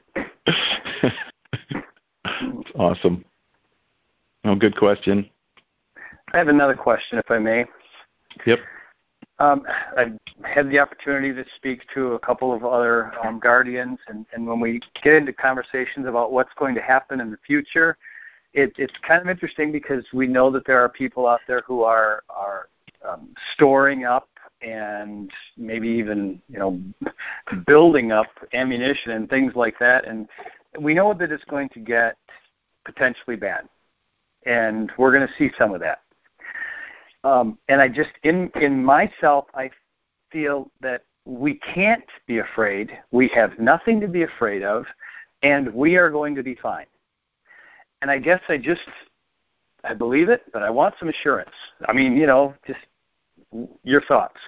Speaker 1: That's awesome. Oh, good question.
Speaker 6: I have another question, if I may.
Speaker 1: Yep.
Speaker 6: I had the opportunity to speak to a couple of other guardians, and when we get into conversations about what's going to happen in the future, it's kind of interesting because we know that there are people out there who are storing up and maybe even building up ammunition and things like that, and we know that it's going to get potentially bad, and we're going to see some of that. And I just, in myself, I feel that we can't be afraid. We have nothing to be afraid of, and we are going to be fine. And I guess I believe it, but I want some assurance. I mean, just your thoughts.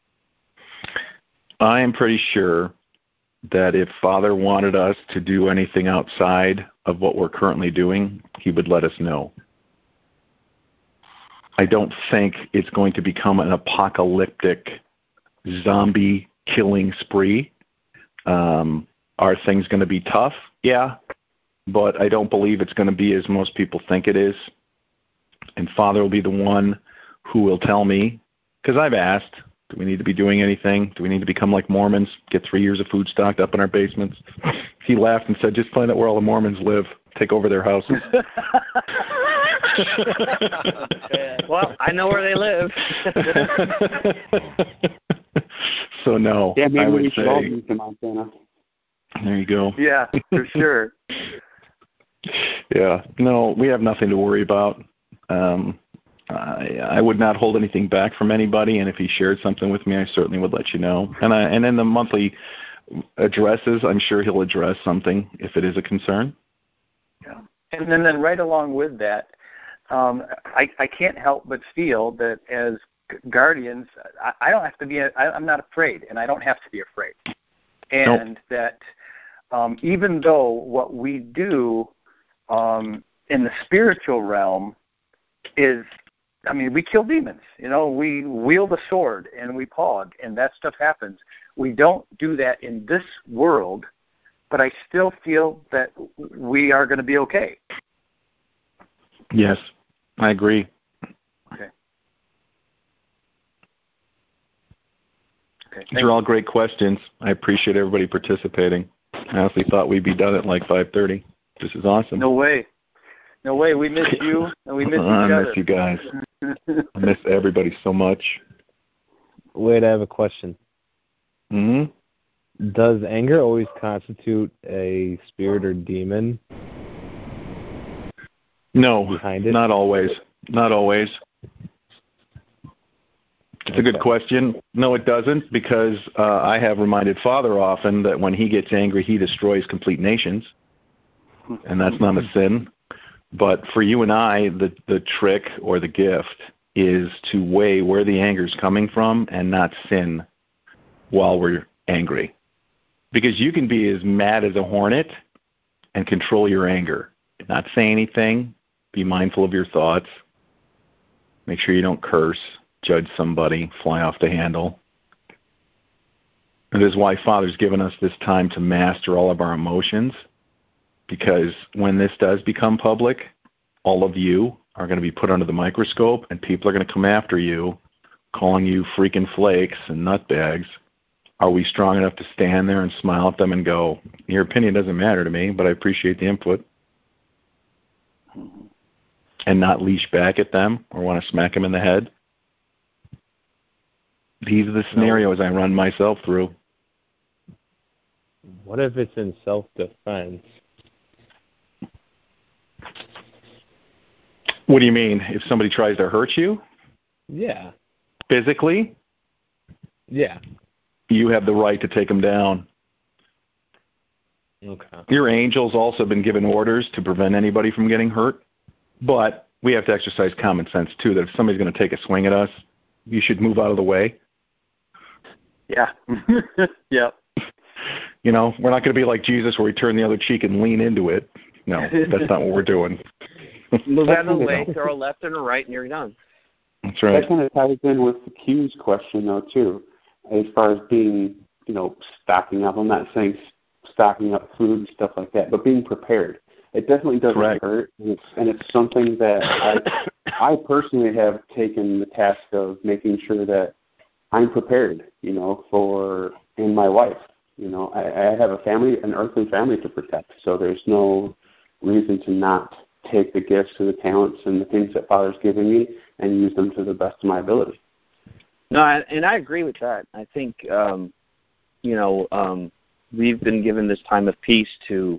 Speaker 1: I am pretty sure that if Father wanted us to do anything outside of what we're currently doing, he would let us know. I don't think it's going to become an apocalyptic zombie killing spree. Are things going to be tough? Yeah, but I don't believe it's going to be as most people think it is. And Father will be the one who will tell me, because I've asked, Do we need to be doing anything? Do we need to become like Mormons, get 3 years of food stocked up in our basements? He laughed and said, just find out where all the Mormons live. Take over their houses.
Speaker 5: Well, I know where they live.
Speaker 1: So, no,
Speaker 3: Yeah, maybe
Speaker 1: I would
Speaker 3: we should all
Speaker 1: say,
Speaker 3: move to Montana.
Speaker 1: there you go.
Speaker 6: Yeah, for sure.
Speaker 1: Yeah, no, we have nothing to worry about. I would not hold anything back from anybody, and if he shared something with me, I certainly would let you know. And in the monthly addresses, I'm sure he'll address something if it is a concern.
Speaker 6: Yeah. And then right along with that, I can't help but feel that as guardians, I don't have to be. I'm not afraid, and I don't have to be afraid. And that even though what we do in the spiritual realm is, I mean, we kill demons. You know, we wield a sword and we pog, and that stuff happens. We don't do that in this world, but I still feel that we are going to be okay.
Speaker 1: Yes, I agree.
Speaker 6: Okay.
Speaker 1: These are all great questions. I appreciate everybody participating. I honestly thought we'd be done at like 5:30. This is awesome.
Speaker 6: No way. No way. We miss you, and we miss each other.
Speaker 1: I miss you guys. I miss everybody so much.
Speaker 7: Wait, I have a question.
Speaker 1: Mm-hmm.
Speaker 7: Does anger always constitute a spirit or demon?
Speaker 1: No,
Speaker 7: behind it?
Speaker 1: not always. Not always. It's a good question. No, it doesn't, because I have reminded Father often that when he gets angry, he destroys complete nations, and that's not a sin. But for you and I, the trick or the gift is to weigh where the anger is coming from and not sin while we're angry. Because you can be as mad as a hornet and control your anger. Not say anything. Be mindful of your thoughts. Make sure you don't curse, judge somebody, fly off the handle. And this is why Father's given us this time to master all of our emotions, because when this does become public, all of you are going to be put under the microscope, and people are going to come after you, calling you freaking flakes and nutbags. Are we strong enough to stand there and smile at them and go, your opinion doesn't matter to me, but I appreciate the input, and not leash back at them or want to smack them in the head? These are the scenarios I run myself through.
Speaker 7: What if it's in self-defense?
Speaker 1: What do you mean? If somebody tries to hurt you?
Speaker 7: Yeah.
Speaker 1: Physically?
Speaker 7: Yeah.
Speaker 1: You have the right to take them down.
Speaker 7: Okay.
Speaker 1: Your angel's also been given orders to prevent anybody from getting hurt, but we have to exercise common sense, too, that if somebody's going to take a swing at us, you should move out of the way.
Speaker 6: Yeah. Yep.
Speaker 1: You know, we're not going to be like Jesus where we turn the other cheek and lean into it. No, that's not what we're doing.
Speaker 5: Move out of the way, throw a left and a right, and you're done.
Speaker 1: That's right.
Speaker 3: That kind of ties in with the Q's question, though, too, as far as being, stocking up. I'm not saying stocking up food and stuff like that, but being prepared. It definitely doesn't hurt, and it's something that I personally have taken the task of making sure that I'm prepared, for in my life. I have a family, an earthly family to protect, so there's no reason to not take the gifts and the talents and the things that Father's given me and use them to the best of my ability.
Speaker 5: No, and I agree with that. I think, we've been given this time of peace to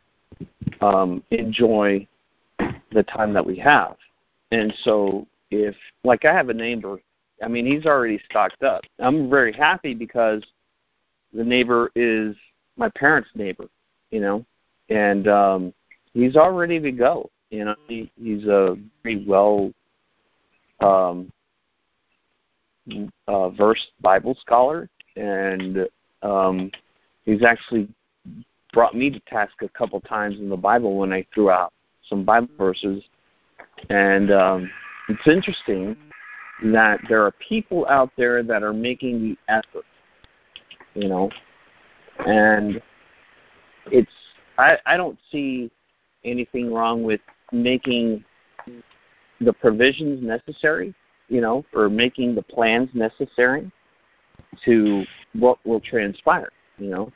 Speaker 5: enjoy the time that we have. And so if, like I have a neighbor, I mean, he's already stocked up. I'm very happy because the neighbor is my parents' neighbor, and he's all ready to go. He's a pretty well versed Bible scholar, and he's actually brought me to task a couple times in the Bible when I threw out some Bible verses. And it's interesting that there are people out there that are making the effort, and it's I don't see anything wrong with making the provisions necessary, or making the plans necessary. to what will transpire, you know.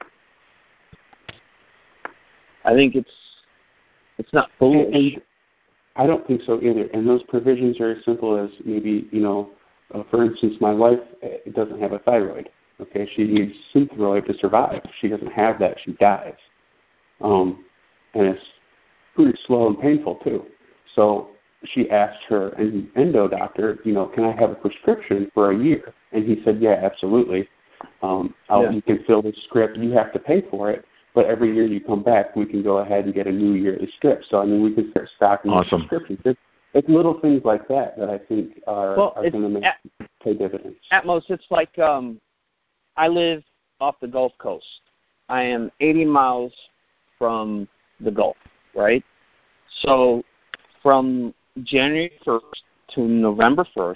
Speaker 5: I think it's not foolish.
Speaker 3: I don't think so either. And those provisions are as simple as maybe, for instance, my wife doesn't have a thyroid. Okay, she needs Synthroid to survive. She doesn't have that, she dies. And it's pretty slow and painful too. So she asked her endo doctor, can I have a prescription for a year? And he said, yeah, absolutely. You can fill the script. You have to pay for it. But every year you come back, we can go ahead and get a new yearly script. So, we can start stocking prescriptions. It's little things like that I think are going to pay dividends.
Speaker 5: At most, it's like I live off the Gulf Coast. I am 80 miles from the Gulf, right? So from January 1st to November 1st,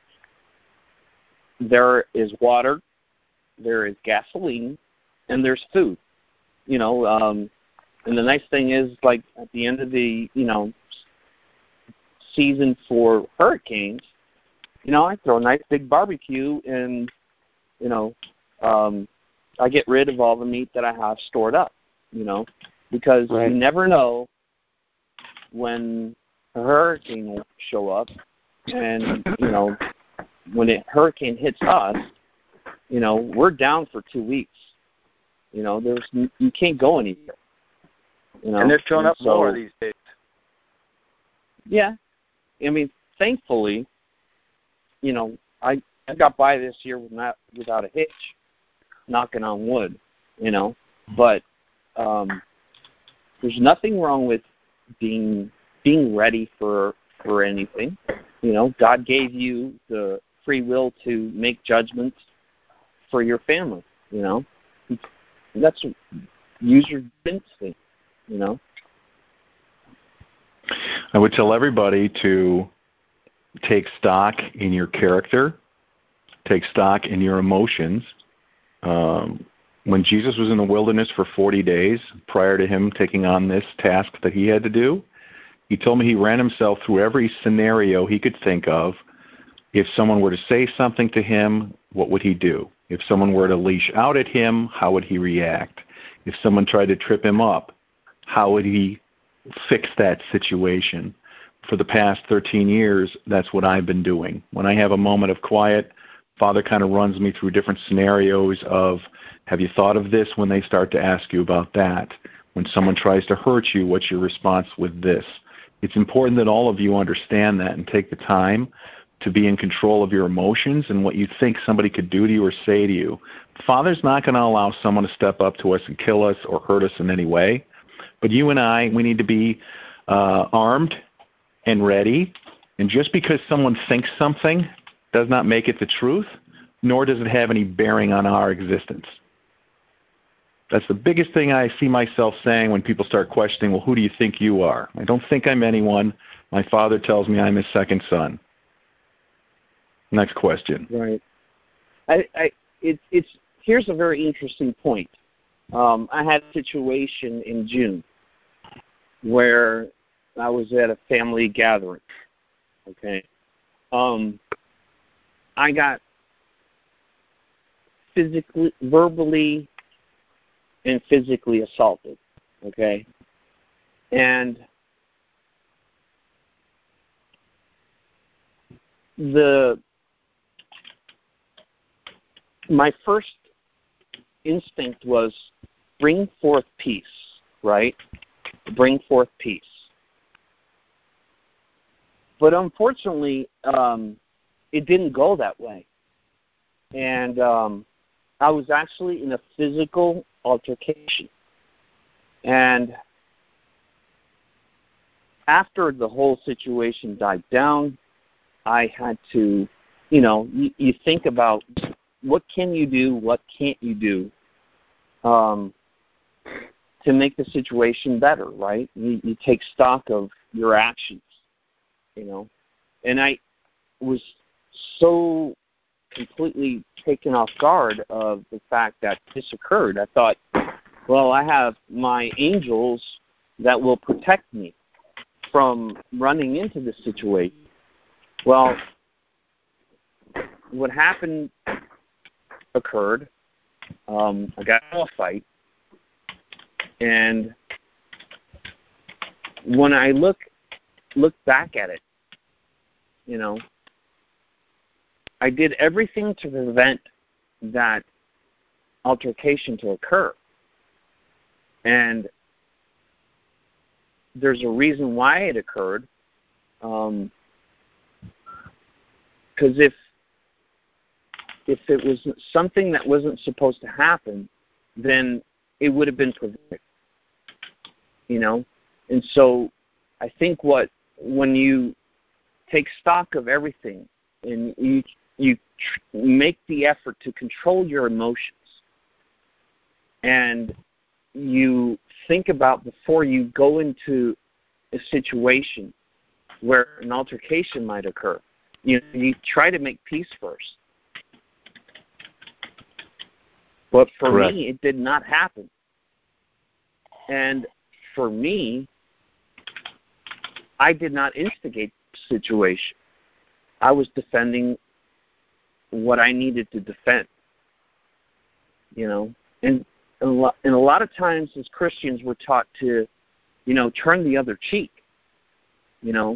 Speaker 5: there is water, there is gasoline, and there's food. And the nice thing is, like, at the end of the, season for hurricanes, I throw a nice big barbecue and, I get rid of all the meat that I have stored up, because you never know when a hurricane will show up. And, when a hurricane hits us, we're down for 2 weeks. You can't go anywhere.
Speaker 6: And they're showing up more these days.
Speaker 5: Yeah. Thankfully, I got by this year without a hitch, knocking on wood, But there's nothing wrong with being ready for anything. God gave you the free will to make judgments for your family, That's use your instinct,
Speaker 1: I would tell everybody to take stock in your character, take stock in your emotions. When Jesus was in the wilderness for 40 days, prior to him taking on this task that he had to do, he told me he ran himself through every scenario he could think of. If someone were to say something to him, what would he do? If someone were to leash out at him, how would he react? If someone tried to trip him up, how would he fix that situation? For the past 13 years, that's what I've been doing. When I have a moment of quiet, Father kind of runs me through different scenarios of, have you thought of this when they start to ask you about that? When someone tries to hurt you, what's your response with this? It's important that all of you understand that and take the time to be in control of your emotions and what you think somebody could do to you or say to you. Father's not going to allow someone to step up to us and kill us or hurt us in any way. But you and I, we need to be armed and ready. And just because someone thinks something does not make it the truth, nor does it have any bearing on our existence. That's the biggest thing I see myself saying when people start questioning, well, who do you think you are? I don't think I'm anyone. My Father tells me I'm his second son. Next question.
Speaker 5: Right. Here's a very interesting point. I had a situation in June where I was at a family gathering. Okay. I got verbally and physically assaulted. Okay. And my first instinct was bring forth peace, right? Bring forth peace. But unfortunately, it didn't go that way. And I was actually in a physical altercation. And after the whole situation died down, I had to, you think about what can you do, what can't you do to make the situation better, right? You take stock of your actions, And I was so completely taken off guard of the fact that this occurred. I thought, well, I have my angels that will protect me from running into this situation. Well, what happened occurred. I got into a fight, and when I look back at it, you know, I did everything to prevent that altercation to occur. And there's a reason why it occurred. Because if it was something that wasn't supposed to happen, then it would have been prevented. You know? And so I think when you take stock of everything and you make the effort to control your emotions, and you think about before you go into a situation where an altercation might occur, you try to make peace first. But for
Speaker 1: Correct.
Speaker 5: me, it did not happen. And for me, I did not instigate the situation. I was defending what I needed to defend. You know, and a lot of times as Christians, we're taught to, you know, turn the other cheek. You know,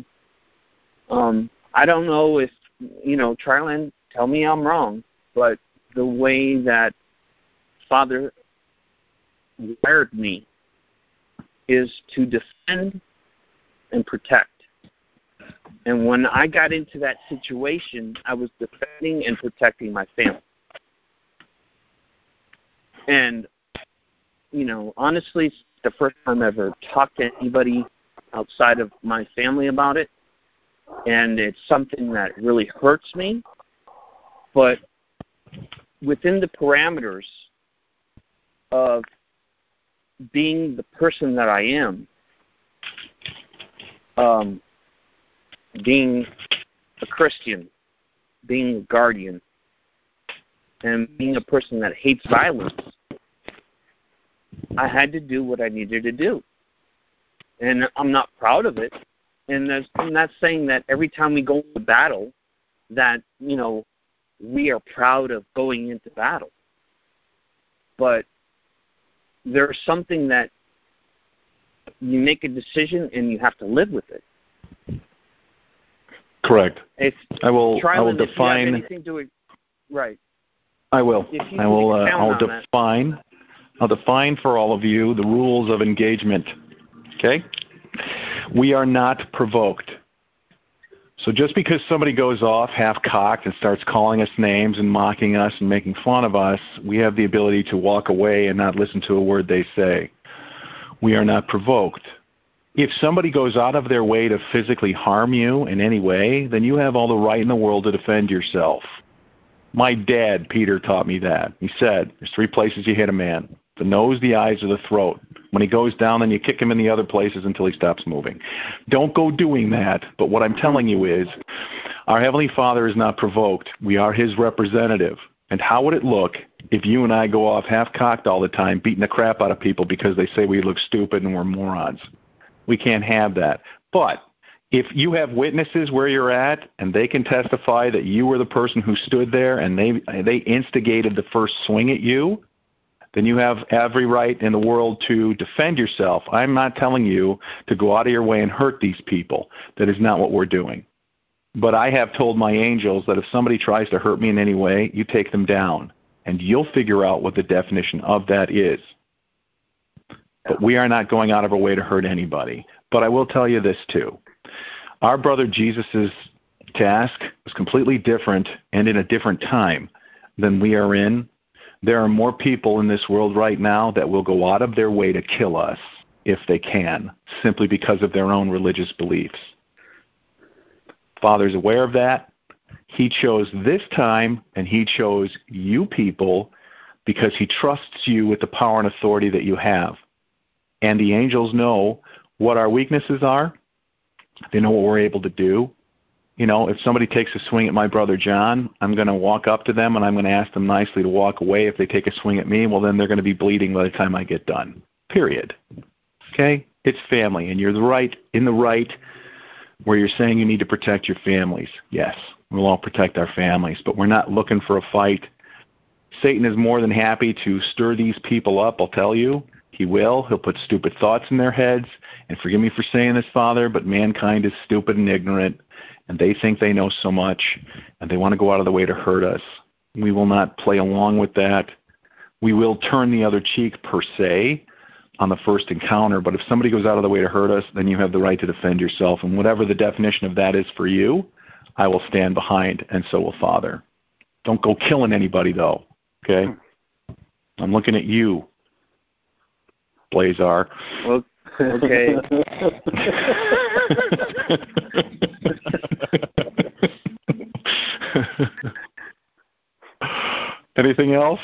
Speaker 5: I don't know if, you know, Tryland, tell me I'm wrong, but the way that Father wired me is to defend and protect. And when I got into that situation, I was defending and protecting my family. And, you know, honestly, it's the first time I ever talked to anybody outside of my family about it. And it's something that really hurts me. But within the parameters of being the person that I am, being a Christian, being a guardian, and being a person that hates violence, I had to do what I needed to do. And I'm not proud of it. And I'm not saying that every time we go into battle that, you know, we are proud of going into battle. But there's something that you make a decision and you have to live with it.
Speaker 1: Correct. I will
Speaker 5: define. Right.
Speaker 1: I will. I'll define for all of you the rules of engagement. Okay? We are not provoked. So just because somebody goes off half-cocked and starts calling us names and mocking us and making fun of us, we have the ability to walk away and not listen to a word they say. We are not provoked. If somebody goes out of their way to physically harm you in any way, then you have all the right in the world to defend yourself. My dad, Peter, taught me that. He said, there's 3 places you hit a man: the nose, the eyes, or the throat. When he goes down, then you kick him in the other places until he stops moving. Don't go doing that, but what I'm telling you is our Heavenly Father is not provoked. We are His representative. And how would it look if you and I go off half-cocked all the time, beating the crap out of people because they say we look stupid and we're morons? We can't have that. But if you have witnesses where you're at and they can testify that you were the person who stood there and they instigated the first swing at you, then you have every right in the world to defend yourself. I'm not telling you to go out of your way and hurt these people. That is not what we're doing. But I have told my angels that if somebody tries to hurt me in any way, you take them down, and you'll figure out what the definition of that is. But we are not going out of our way to hurt anybody. But I will tell you this, too. Our brother Jesus' task was completely different and in a different time than we are in. There are more people in this world right now that will go out of their way to kill us if they can, simply because of their own religious beliefs. Father's aware of that. He chose this time, and He chose you people because He trusts you with the power and authority that you have. And the angels know what our weaknesses are. They know what we're able to do. You know, if somebody takes a swing at my brother John, I'm going to walk up to them and I'm going to ask them nicely to walk away. If they take a swing at me, well, then they're going to be bleeding by the time I get done. Period. Okay? It's family, and you're in the right where you're saying you need to protect your families. Yes, we'll all protect our families, but we're not looking for a fight. Satan is more than happy to stir these people up, I'll tell you. He will. He'll put stupid thoughts in their heads. And forgive me for saying this, Father, but mankind is stupid and ignorant, and they think they know so much, and they want to go out of the way to hurt us. We will not play along with that. We will turn the other cheek, per se, on the first encounter, but if somebody goes out of the way to hurt us, then you have the right to defend yourself. And whatever the definition of that is for you, I will stand behind, and so will Father. Don't go killing anybody, though, okay? I'm looking at you, Blazar.
Speaker 5: Okay.
Speaker 1: Anything else?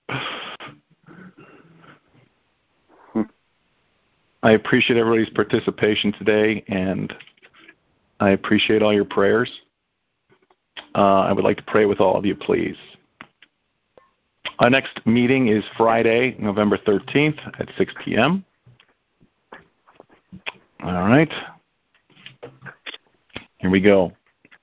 Speaker 1: I appreciate everybody's participation today, and I appreciate all your prayers. I would like to pray with all of you, please. Our next meeting is Friday, November 13th at 6 p.m. All right. Here we go.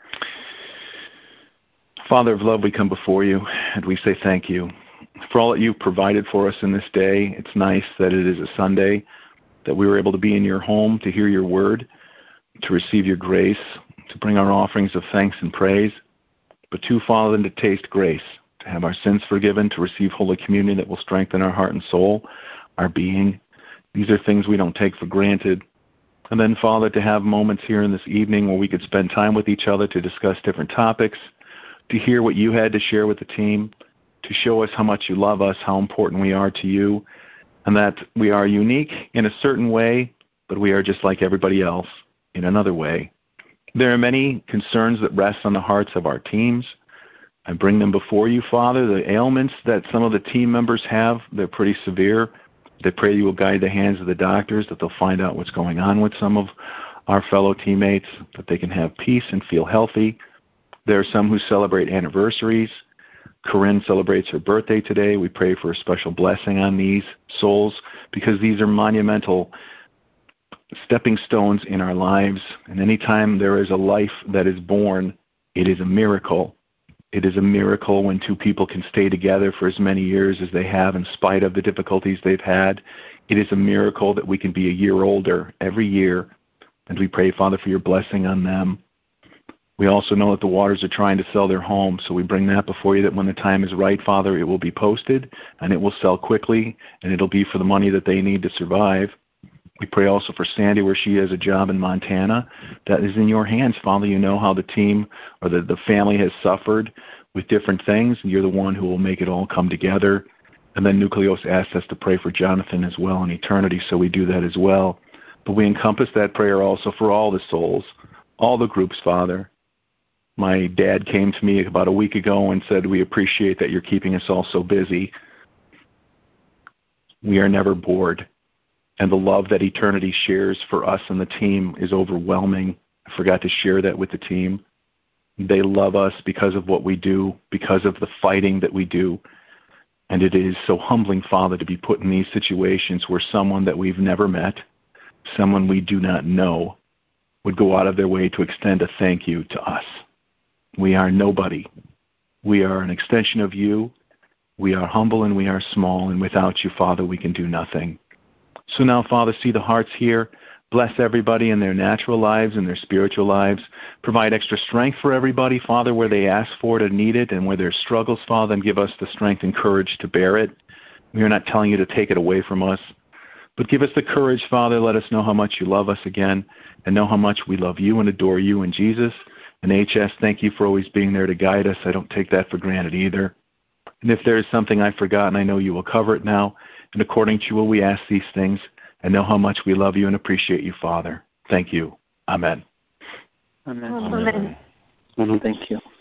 Speaker 1: Father of love, we come before you, and we say thank you for all that you've provided for us in this day. It's nice that it is a Sunday, that we were able to be in your home to hear your word, to receive your grace, to bring our offerings of thanks and praise, but too, Father, to taste grace, to have our sins forgiven, to receive Holy Communion that will strengthen our heart and soul, our being. These are things we don't take for granted. And then, Father, to have moments here in this evening where we could spend time with each other to discuss different topics, to hear what you had to share with the team, to show us how much you love us, how important we are to you, and that we are unique in a certain way, but we are just like everybody else in another way. There are many concerns that rest on the hearts of our teams. I bring them before you, Father. The ailments that some of the team members have, they're pretty severe. They pray you will guide the hands of the doctors, that they'll find out what's going on with some of our fellow teammates, that they can have peace and feel healthy. There are some who celebrate anniversaries. Corinne celebrates her birthday today. We pray for a special blessing on these souls, because these are monumental stepping stones in our lives. And anytime there is a life that is born, it is a miracle. It is a miracle when two people can stay together for as many years as they have in spite of the difficulties they've had. It is a miracle that we can be a year older every year. And we pray, Father, for your blessing on them. We also know that the Waters are trying to sell their home, so we bring that before you, that when the time is right, Father, it will be posted, and it will sell quickly, and it'll be for the money that they need to survive. We pray also for Sandy, where she has a job in Montana. That is in your hands, Father. You know how the team or the family has suffered with different things, and you're the one who will make it all come together. And then Nucleos asked us to pray for Jonathan as well in eternity, so we do that as well. But we encompass that prayer also for all the souls, all the groups, Father. My dad came to me about a week ago and said, we appreciate that you're keeping us all so busy. We are never bored. And the love that eternity shares for us and the team is overwhelming. I forgot to share that with the team. They love us because of what we do, because of the fighting that we do. And it is so humbling, Father, to be put in these situations where someone that we've never met, someone we do not know, would go out of their way to extend a thank you to us. We are nobody. We are an extension of you. We are humble and we are small, and without you, Father, we can do nothing. So now, Father, see the hearts here. Bless everybody in their natural lives and their spiritual lives. Provide extra strength for everybody, Father, where they ask for it and need it, and where there's struggles, Father, and give us the strength and courage to bear it. We are not telling you to take it away from us, but give us the courage, Father. Let us know how much you love us again, and know how much we love you and adore you in Jesus. And HS, thank you for always being there to guide us. I don't take that for granted either. And if there is something I've forgotten, I know you will cover it now. And according to you will we ask these things, and know how much we love you and appreciate you, Father. Thank you. Amen.
Speaker 5: Amen.
Speaker 2: Amen.
Speaker 5: Amen. Thank you.